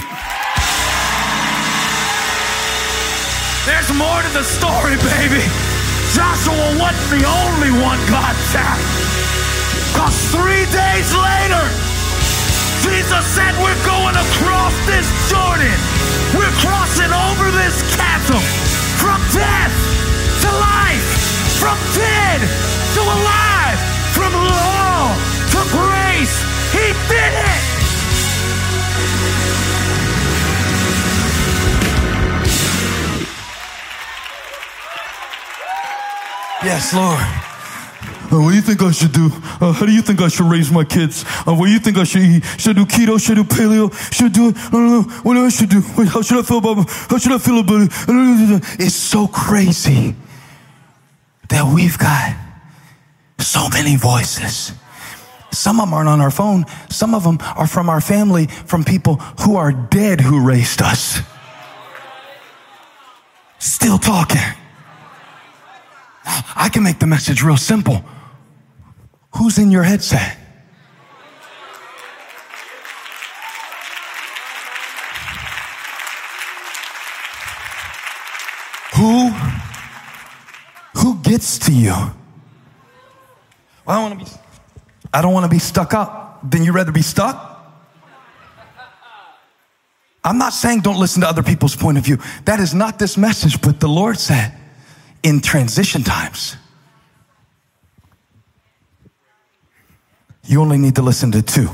There's more to the story, baby. Joshua wasn't the only one God tapped. Because 3 days later, Jesus said we're going across this Jordan. We're crossing over this chasm from death to life, from dead to alive, from law to grace. He did it. Yes, Lord. What do you think I should do? How do you think I should raise my kids? What do you think I should eat? Should I do keto? Should I do paleo? Should I do it? I don't know. What do I should do? How should I feel about it? How should I feel about it? It's so crazy that we've got so many voices. Some of them aren't on our phone. Some of them are from our family, from people who are dead who raised us. Still talking. I can make the message real simple. Who's in your headset? Who gets to you? Well, I don't want to be stuck up. Then you rather be stuck? I'm not saying don't listen to other people's point of view. That is not this message, but the Lord said, in transition times, you only need to listen to 2.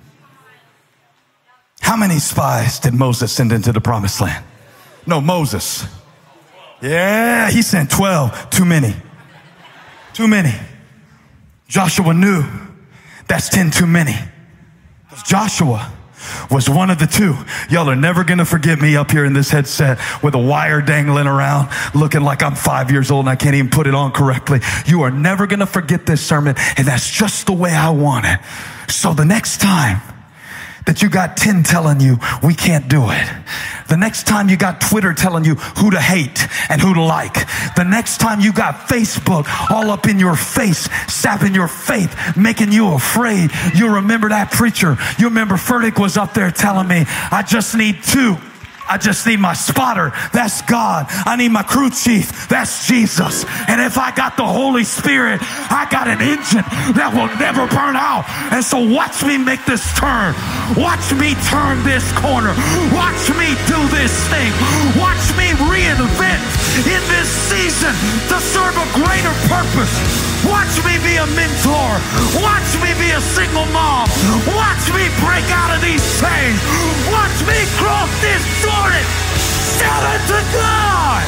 How many spies did Moses send into the promised land? No, Moses. Yeah, he sent 12. Too many. Too many. Joshua knew that's 10 too many. Because Joshua was one of the 2. Y'all are never going to forget me up here in this headset with a wire dangling around, looking like I'm 5 years old and I can't even put it on correctly. You are never going to forget this sermon, and that's just the way I want it. So the next time that you got 10 telling you we can't do it. The next time you got Twitter telling you who to hate and who to like. The next time you got Facebook all up in your face, sapping your faith, making you afraid. You remember that preacher. You remember Furtick was up there telling me, I just need 2. I just need my spotter. That's God. I need my crew chief. That's Jesus. And if I got the Holy Spirit, I got an engine that will never burn out. And so watch me make this turn. Watch me turn this corner. Watch me do this thing. Watch me reinvent in this season to serve a greater purpose. Watch me be a mentor. Watch me be a single mom. Watch me break out of these chains. Watch me cross this Jordan. Shout it to God.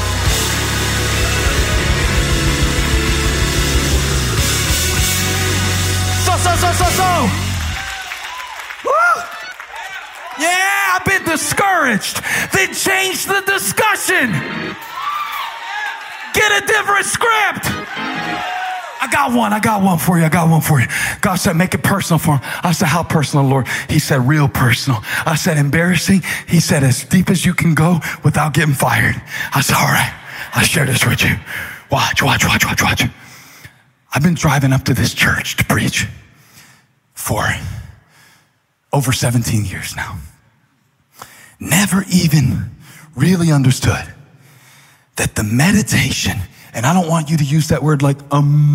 So. Woo. Yeah, I've been discouraged. Then change the discussion. Get a different script. I got one for you. God said, make it personal for him. I said, how personal, Lord? He said, real personal. I said, embarrassing. He said, as deep as you can go without getting fired. I said, all right, I'll share this with you. Watch. I've been driving up to this church to preach for over 17 years now. Never even really understood that the meditation, and I don't want you to use that word like,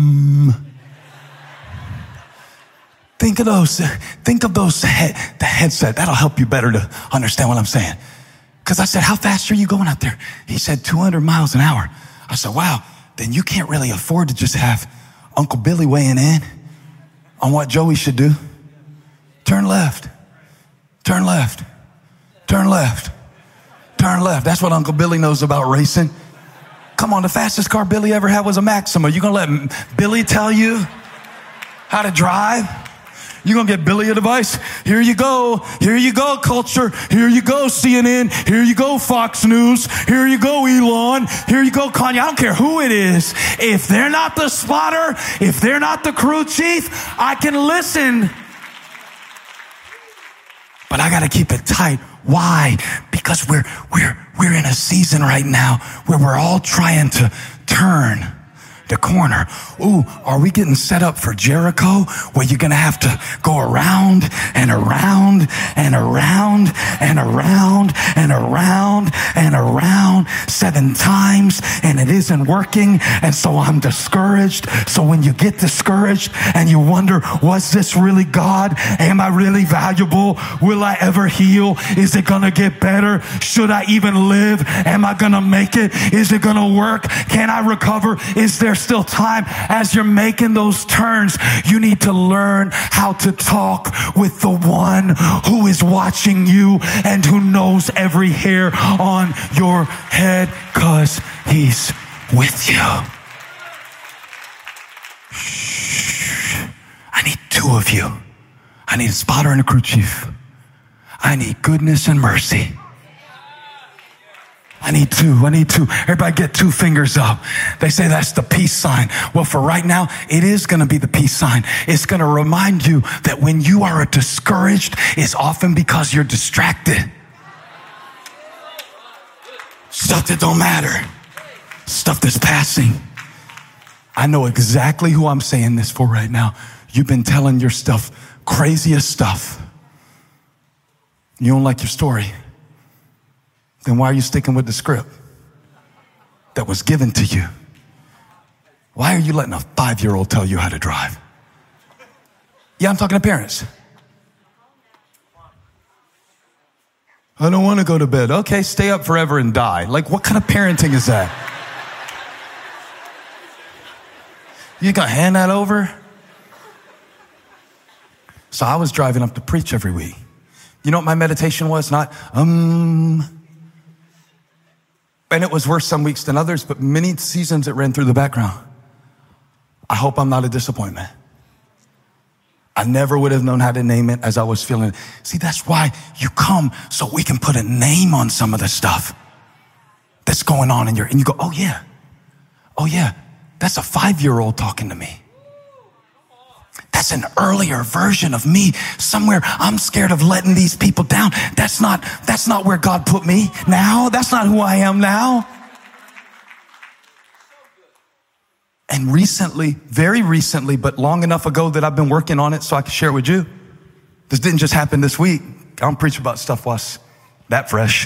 Think of those, the headset. That'll help you better to understand what I'm saying. Because I said, how fast are you going out there? He said, 200 miles an hour. I said, wow, then you can't really afford to just have Uncle Billy weighing in on what Joey should do. Turn left. That's what Uncle Billy knows about racing. Come on, the fastest car Billy ever had was a Maxima. You gonna let Billy tell you how to drive? You gonna get Billy a device? Here you go, culture. Here you go, CNN. Here you go, Fox News. Here you go, Elon. Here you go, Kanye. I don't care who it is. If they're not the spotter, if they're not the crew chief, I can listen. But I gotta keep it tight. Why? Because we're in a season right now where we're all trying to turn the corner. Ooh, are we getting set up for Jericho where you're going to have to go around and around and around and around and around and around 7 times and it isn't working, and so I'm discouraged. So when you get discouraged and you wonder, was this really God? Am I really valuable? Will I ever heal? Is it going to get better? Should I even live? Am I going to make it? Is it going to work? Can I recover? Is there still time? As you're making those turns, you need to learn how to talk with the one who is watching you and who knows every hair on your head, because he's with you. Shh. I need 2 of you. I need a spotter and a crew chief. I need goodness and mercy. I need 2. Everybody get 2 fingers up. They say that's the peace sign. Well, for right now, it is going to be the peace sign. It's going to remind you that when you are discouraged, it's often because you're distracted. Stuff that don't matter. Stuff that's passing. I know exactly who I'm saying this for right now. You've been telling your stuff, craziest stuff. You don't like your story. Then why are you sticking with the script that was given to you? Why are you letting a 5-year-old tell you how to drive? Yeah, I'm talking to parents. I don't want to go to bed. Okay, stay up forever and die. Like, what kind of parenting is that? You gonna hand that over? So I was driving up to preach every week. You know what my meditation was? Not, and it was worse some weeks than others, but many seasons it ran through the background. I hope I'm not a disappointment. I never would have known how to name it as I was feeling it. See, that's why you come, so we can put a name on some of the stuff that's going on in and you go, oh yeah, that's a 5-year-old talking to me. That's an earlier version of me. Somewhere I'm scared of letting these people down. That's not where God put me now. That's not who I am now. And recently, very recently, but long enough ago that I've been working on it so I can share it with you. This didn't just happen this week. I don't preach about stuff while it's that fresh.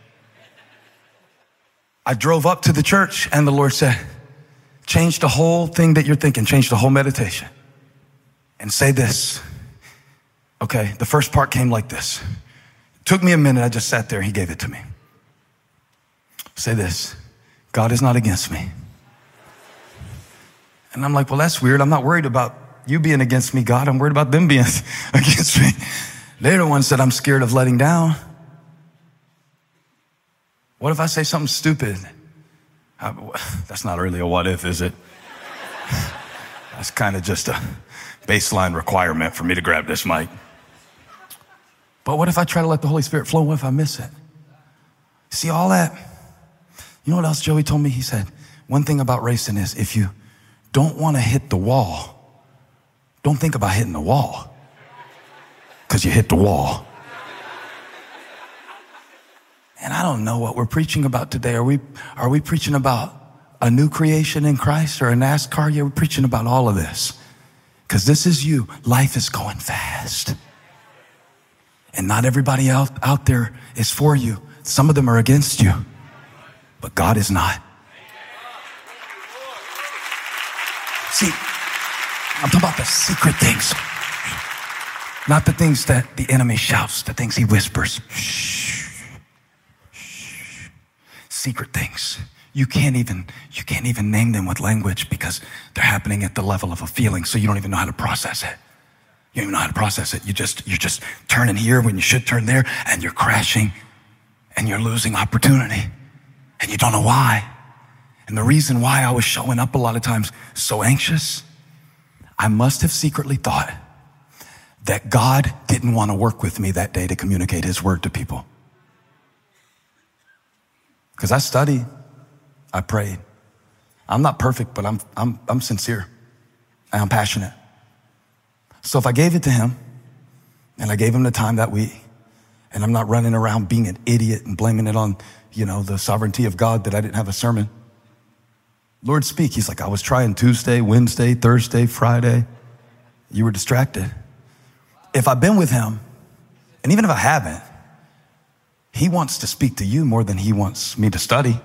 I drove up to the church and the Lord said, change the whole thing that you're thinking, change the whole meditation and say this. Okay, the first part came like this. It took me a minute. I just sat there. He gave it to me. Say this. God is not against me. And I'm like, well, that's weird. I'm not worried about you being against me, God. I'm worried about them being against me. They're the ones that I'm scared of letting down. What if I say something stupid? That's not really a what if, is it? That's kind of just a baseline requirement for me to grab this mic. But what if I try to let the Holy Spirit flow? What if I miss it? See all that? You know what else Joey told me? He said, one thing about racing is if you don't want to hit the wall, don't think about hitting the wall, because you hit the wall. And I don't know what we're preaching about today. Are we preaching about a new creation in Christ or a NASCAR? Yeah, we're preaching about all of this. Because this is you. Life is going fast. And not everybody out there is for you. Some of them are against you. But God is not. See, I'm talking about the secret things. Not the things that the enemy shouts, the things he whispers. Shh. Shh. Secret things. You can't even name them with language because they're happening at the level of a feeling, so you don't even know how to process it. You don't even know how to process it. You're just turning here when you should turn there, and you're crashing, and you're losing opportunity, and you don't know why. And the reason why I was showing up a lot of times so anxious, I must have secretly thought that God didn't want to work with me that day to communicate his word to people. Because I studied, I prayed. I'm not perfect, but I'm sincere and I'm passionate. So if I gave it to him and I gave him the time that week, and I'm not running around being an idiot and blaming it on, the sovereignty of God that I didn't have a sermon. Lord, speak. He's like, I was trying Tuesday, Wednesday, Thursday, Friday. You were distracted. If I've been with him, and even if I haven't, he wants to speak to you more than he wants me to study.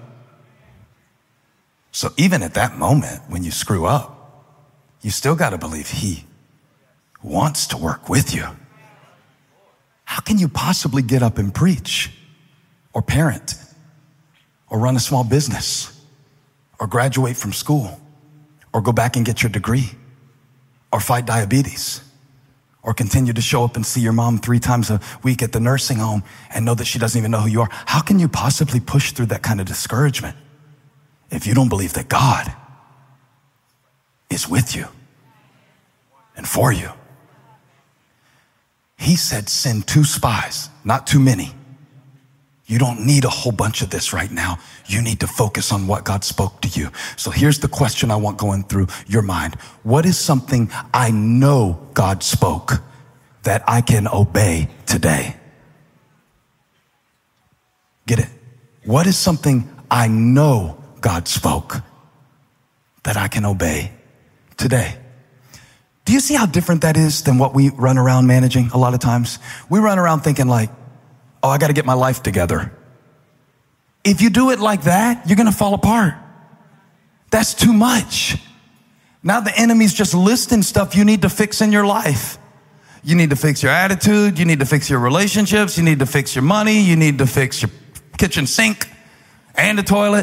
So even at that moment, when you screw up, you still got to believe he wants to work with you. How can you possibly get up and preach or parent or run a small business or graduate from school or go back and get your degree or fight diabetes or continue to show up and see your mom 3 times a week at the nursing home and know that she doesn't even know who you are? How can you possibly push through that kind of discouragement if you don't believe that God is with you and for you? He said, send 2 spies, not too many. You don't need a whole bunch of this right now. You need to focus on what God spoke to you. So here's the question I want going through your mind. What is something I know God spoke that I can obey today? Get it? What is something I know God spoke that I can obey today? Do you see how different that is than what we run around managing a lot of times? We run around thinking like, oh, I got to get my life together. If you do it like that, you're going to fall apart. That's too much. Now the enemy's just listing stuff you need to fix in your life. You need to fix your attitude. You need to fix your relationships. You need to fix your money. You need to fix your kitchen sink and the toilet.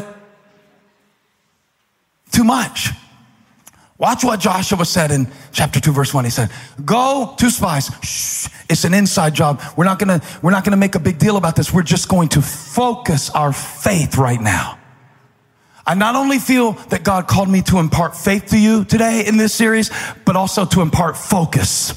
Too much. Watch what Joshua said in chapter 2, verse 1. He said, go, 2 spies. Shh, it's an inside job. We're not gonna make a big deal about this. We're just going to focus our faith right now. I not only feel that God called me to impart faith to you today in this series, but also to impart focus.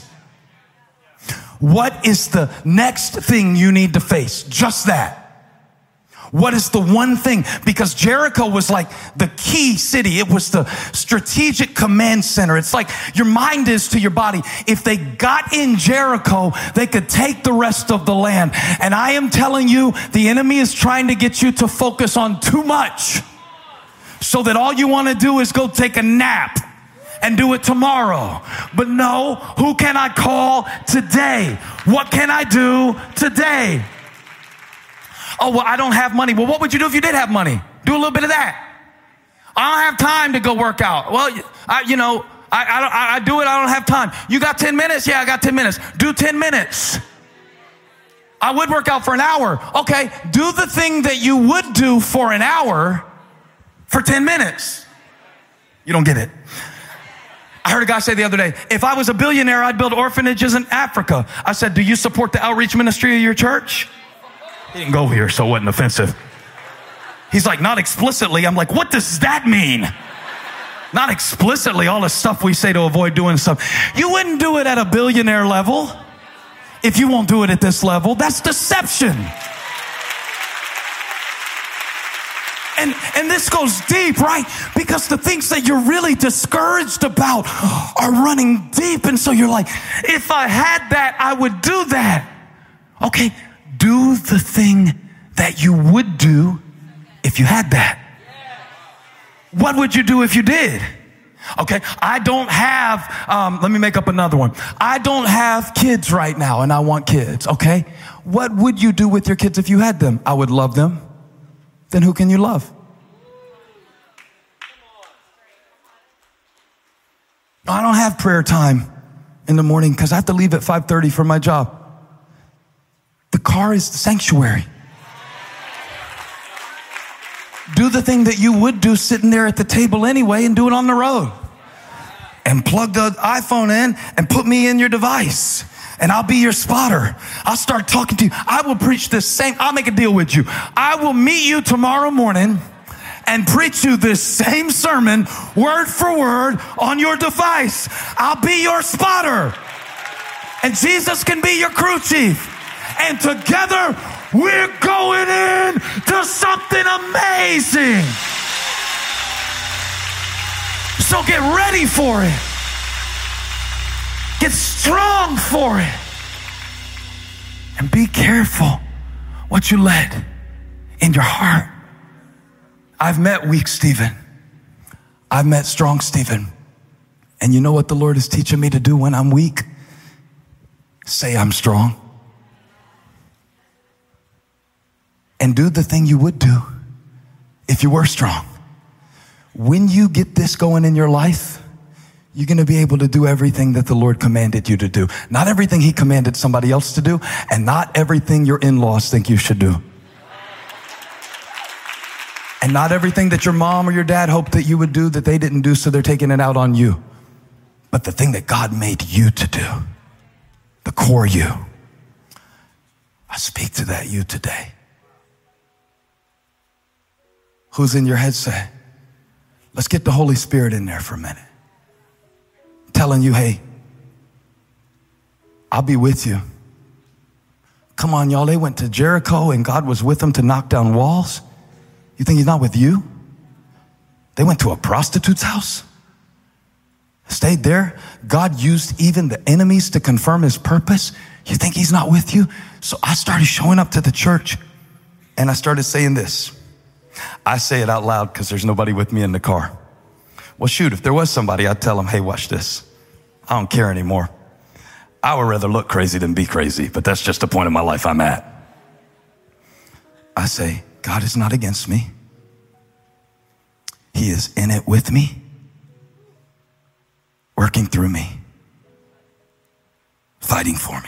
What is the next thing you need to face? Just that. What is the one thing? Because Jericho was like the key city. It was the strategic command center. It's like your mind is to your body. If they got in Jericho, they could take the rest of the land. And I am telling you, the enemy is trying to get you to focus on too much so that all you want to do is go take a nap and do it tomorrow. But no, who can I call today? What can I do today? Oh, well, I don't have money. Well, what would you do if you did have money? Do a little bit of that. I don't have time to go work out. Well, I do it. I don't have time. You got 10 minutes? Yeah, I got 10 minutes. Do 10 minutes. I would work out for an hour. Okay, do the thing that you would do for an hour for 10 minutes. You don't get it. I heard a guy say the other day, if I was a billionaire, I'd build orphanages in Africa. I said, do you support the outreach ministry of your church? He didn't go here, so it wasn't offensive. He's like, not explicitly. I'm like, what does that mean? Not explicitly, all the stuff we say to avoid doing stuff. You wouldn't do it at a billionaire level if you won't do it at this level. That's deception. And this goes deep, right? Because the things that you're really discouraged about are running deep. And so you're like, if I had that, I would do that. Okay, do the thing that you would do if you had that. What would you do if you did? Okay, I don't have, let me make up another one. I don't have kids right now and I want kids, okay? What would you do with your kids if you had them? I would love them. Then who can you love? I don't have prayer time in the morning because I have to leave at 5:30 for my job. The car is the sanctuary. Do the thing that you would do sitting there at the table anyway and do it on the road. And plug the iPhone in and put me in your device. And I'll be your spotter. I'll start talking to you. I will preach this same, I'll make a deal with you. I will meet you tomorrow morning and preach you this same sermon, word for word, on your device. I'll be your spotter. And Jesus can be your crew chief. And together, we're going in to something amazing. So get ready for it. Get strong for it. And be careful what you let in your heart. I've met weak Stephen. I've met strong Stephen. And you know what the Lord is teaching me to do when I'm weak? Say I'm strong. And do the thing you would do if you were strong. When you get this going in your life, you're going to be able to do everything that the Lord commanded you to do. Not everything he commanded somebody else to do, and not everything your in-laws think you should do. And not everything that your mom or your dad hoped that you would do that they didn't do, so they're taking it out on you. But the thing that God made you to do, the core you. I speak to that you today. Who's in your headset? Let's get the Holy Spirit in there for a minute. Telling you, hey, I'll be with you. Come on, y'all. They went to Jericho and God was with them to knock down walls. You think he's not with you? They went to a prostitute's house. Stayed there. God used even the enemies to confirm his purpose. You think he's not with you? So I started showing up to the church and I started saying this. I say it out loud because there's nobody with me in the car. Well, shoot, if there was somebody, I'd tell them, hey, watch this. I don't care anymore. I would rather look crazy than be crazy, but that's just the point of my life I'm at. I say, God is not against me. He is in it with me, working through me, fighting for me.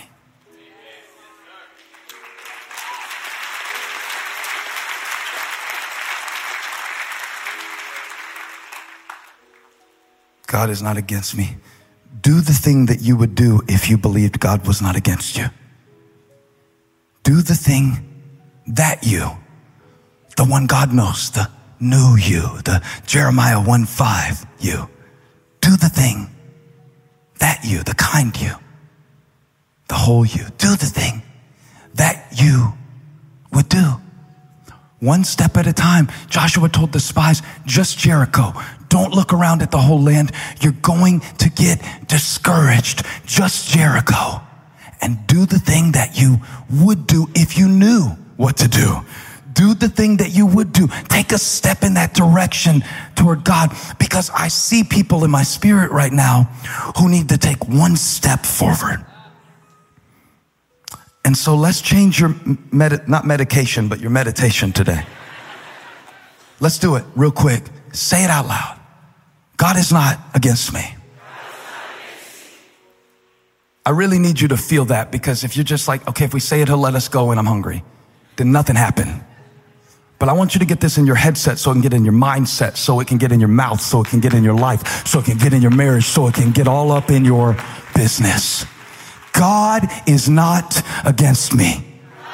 God is not against me. Do the thing that you would do if you believed God was not against you. Do the thing that you, the one God knows, the new you, the Jeremiah 1:5 you. Do the thing that you, the kind you, the whole you. Do the thing that you would do. One step at a time. Joshua told the spies, just Jericho. Don't look around at the whole land. You're going to get discouraged. Just Jericho. And do the thing that you would do if you knew what to do. Do the thing that you would do. Take a step in that direction toward God, because I see people in my spirit right now who need to take one step forward. And so let's change your, not medication, but your meditation today. Let's do it real quick. Say it out loud. God is not against me. I really need you to feel that, because if you're just like, okay, if we say it, he'll let us go and I'm hungry, then nothing happened. But I want you to get this in your headset so it can get in your mindset, so it can get in your mouth, so it can get in your life, so it can get in your marriage, so it can get all up in your business. God is not against me.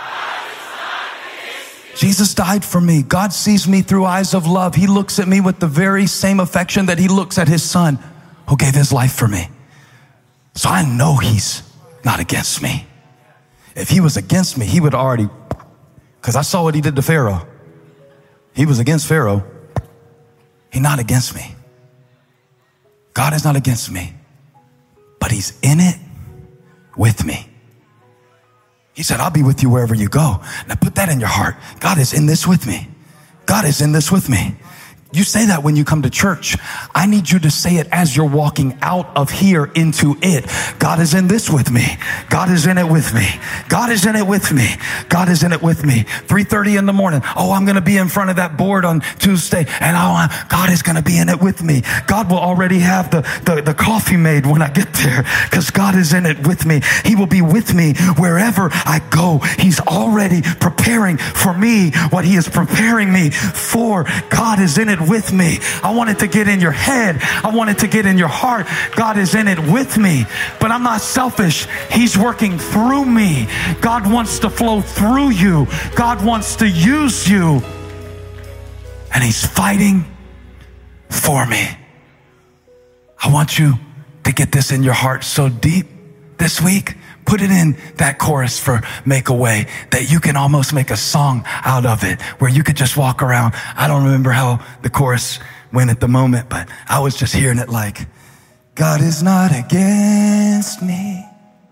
Jesus died for me. God sees me through eyes of love. He looks at me with the very same affection that he looks at his son who gave his life for me. So I know he's not against me. If he was against me, he would already, because I saw what he did to Pharaoh. He was against Pharaoh. He's not against me. God is not against me, but he's in it with me. He said, I'll be with you wherever you go. Now put that in your heart. God is in this with me. God is in this with me. You say that when you come to church. I need you to say it as you're walking out of here into it. God is in this with me. God is in it with me. God is in it with me. God is in it with me. 3:30 in the morning. Oh, I'm going to be in front of that board on Tuesday, and God is going to be in it with me. God will already have the coffee made when I get there, because God is in it with me. He will be with me wherever I go. He's already preparing for me what he is preparing me for. God is in it with me. I want it to get in your head. I want it to get in your heart. God is in it with me, but I'm not selfish. He's working through me. God wants to flow through you. God wants to use you, and he's fighting for me. I want you to get this in your heart so deep this week. Put it in that chorus for Make a Way, that you can almost make a song out of it, where you could just walk around. I don't remember how the chorus went at the moment, but I was just hearing it like, God is not against me.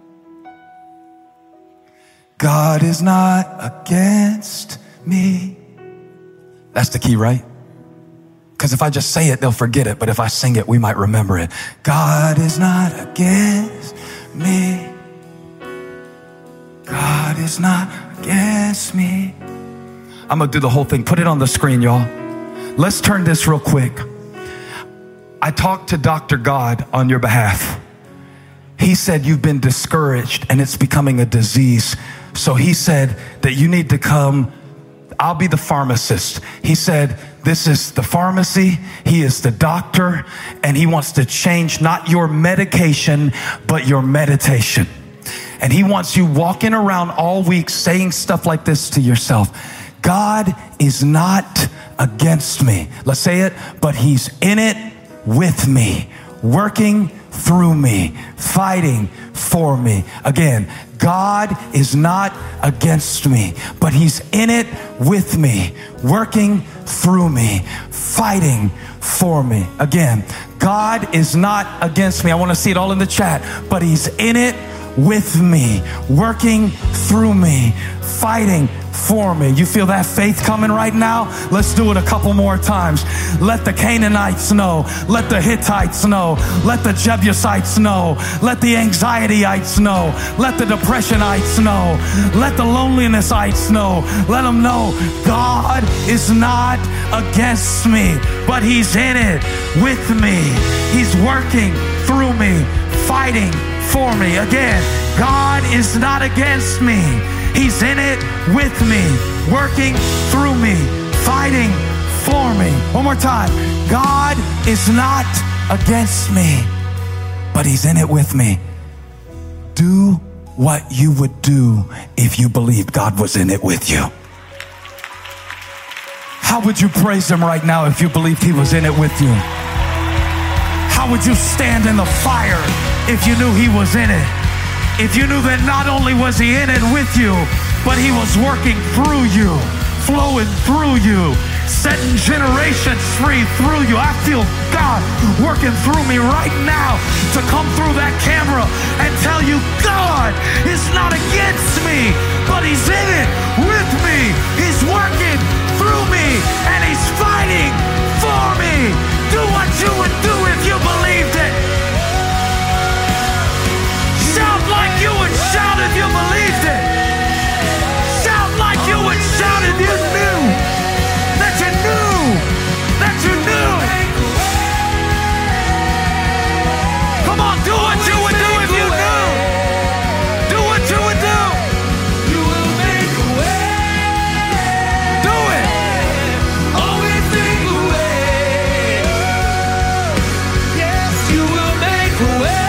God is not against me. That's the key, right? Because if I just say it, they'll forget it. But if I sing it, we might remember it. God is not against me. God is not against me. I'm going to do the whole thing. Put it on the screen, y'all. Let's turn this real quick. I talked to Dr. God on your behalf. He said you've been discouraged and it's becoming a disease. So he said that you need to come. I'll be the pharmacist. He said, this is the pharmacy. He is the doctor, and he wants to change not your medication, but your meditation. And he wants you walking around all week saying stuff like this to yourself. God is not against me. Let's say it. But he's in it with me, working through me, fighting for me. Again, God is not against me, but he's in it with me, working through me, fighting for me. Again, God is not against me. I want to see it all in the chat, but he's in it with me, working through me, fighting for me. You feel that faith coming right now? Let's do it a couple more times. Let the Canaanites know. Let the Hittites know. Let the Jebusites know. Let the anxietyites know. Let the depressionites know. Let the lonelinessites know. Let them know God is not against me, but he's in it with me. He's working through me, fighting for me. Again, God is not against me. He's in it with me, working through me, fighting for me. One more time. God is not against me, but he's in it with me. Do what you would do if you believed God was in it with you. How would you praise him right now if you believed he was in it with you? How would you stand in the fire if you knew he was in it? If you knew that not only was he in it with you, but he was working through you, flowing through you, setting generations free through you. I feel God working through me right now to come through that camera and tell you God is not against me, but He's in it with me. He's working through me and He's fighting for me. Do what you would do if you believed it. Shout like you would shout if you believed it. Shout like you would shout if you knew that you knew that you knew. Come on, do what you would do if you knew. Do what you would do. You will make a way. Do it. Always make a way. Yes, you will make a way.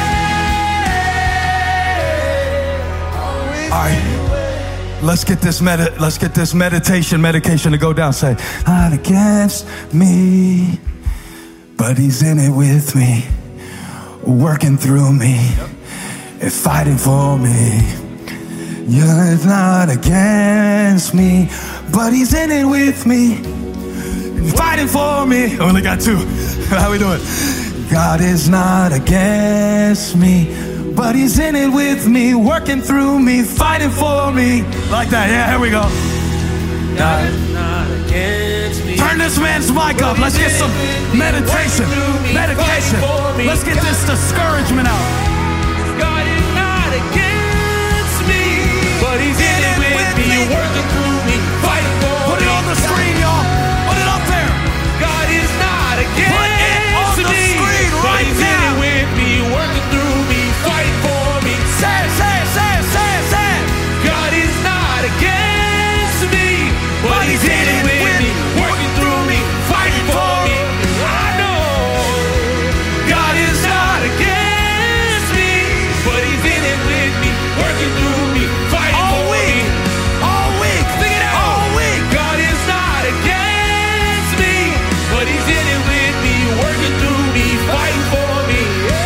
Always All right. Let's get this medication to go down. Say, not against me, but He's in it with me, working through me, and fighting for me. You're not against me, but He's in it with me, and fighting for me. Only got two. How we doing? God is not against me, but He's in it with me, working through me, fighting for me. Like that, yeah, here we go. God is not against me. Turn this man's mic up. Let's get some meditation. Let's get this discouragement out. God is not against me, but He's in it with me, working through me, fighting for me. Put it on the screen, y'all. Put it up there. God is not against Put it on the me, screen but right He's in now. it with me, working through me, fighting for me. Say it, say it, say it, say it, say it. God is not against me, but He's in it with me, working through me, fighting for me. I know God is not against me, but He's in it with me, working through me, fighting All for week. me. All week. Sing it out. All week. God is not against me, but He's in it with me, working through me, fighting for me.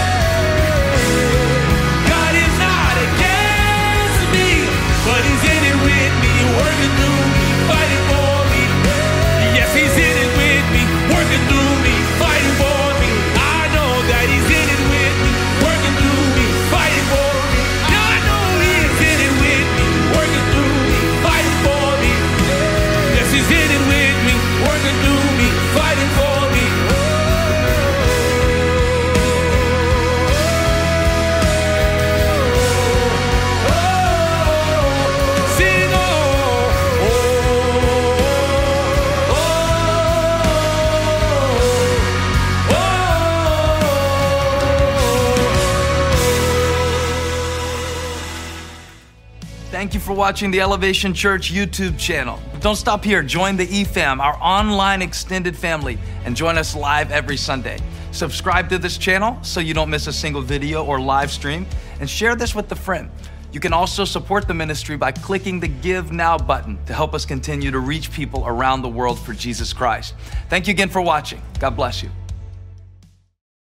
God is not against me, but He's in it with me, working through me, fighting for me. Yes, He's in it with me, working through me, fighting for me. I know that He's in it with me, working through me, fighting for me. I know He's in it with me, working through me, fighting for me. Yes, He's in it with me, working through me, fighting for me. Sing Thank you for watching the Elevation Church YouTube channel. Don't stop here. Join the eFam, our online extended family, and join us live every Sunday. Subscribe to this channel so you don't miss a single video or live stream, and share this with a friend. You can also support the ministry by clicking the Give Now button to help us continue to reach people around the world for Jesus Christ. Thank you again for watching. God bless you.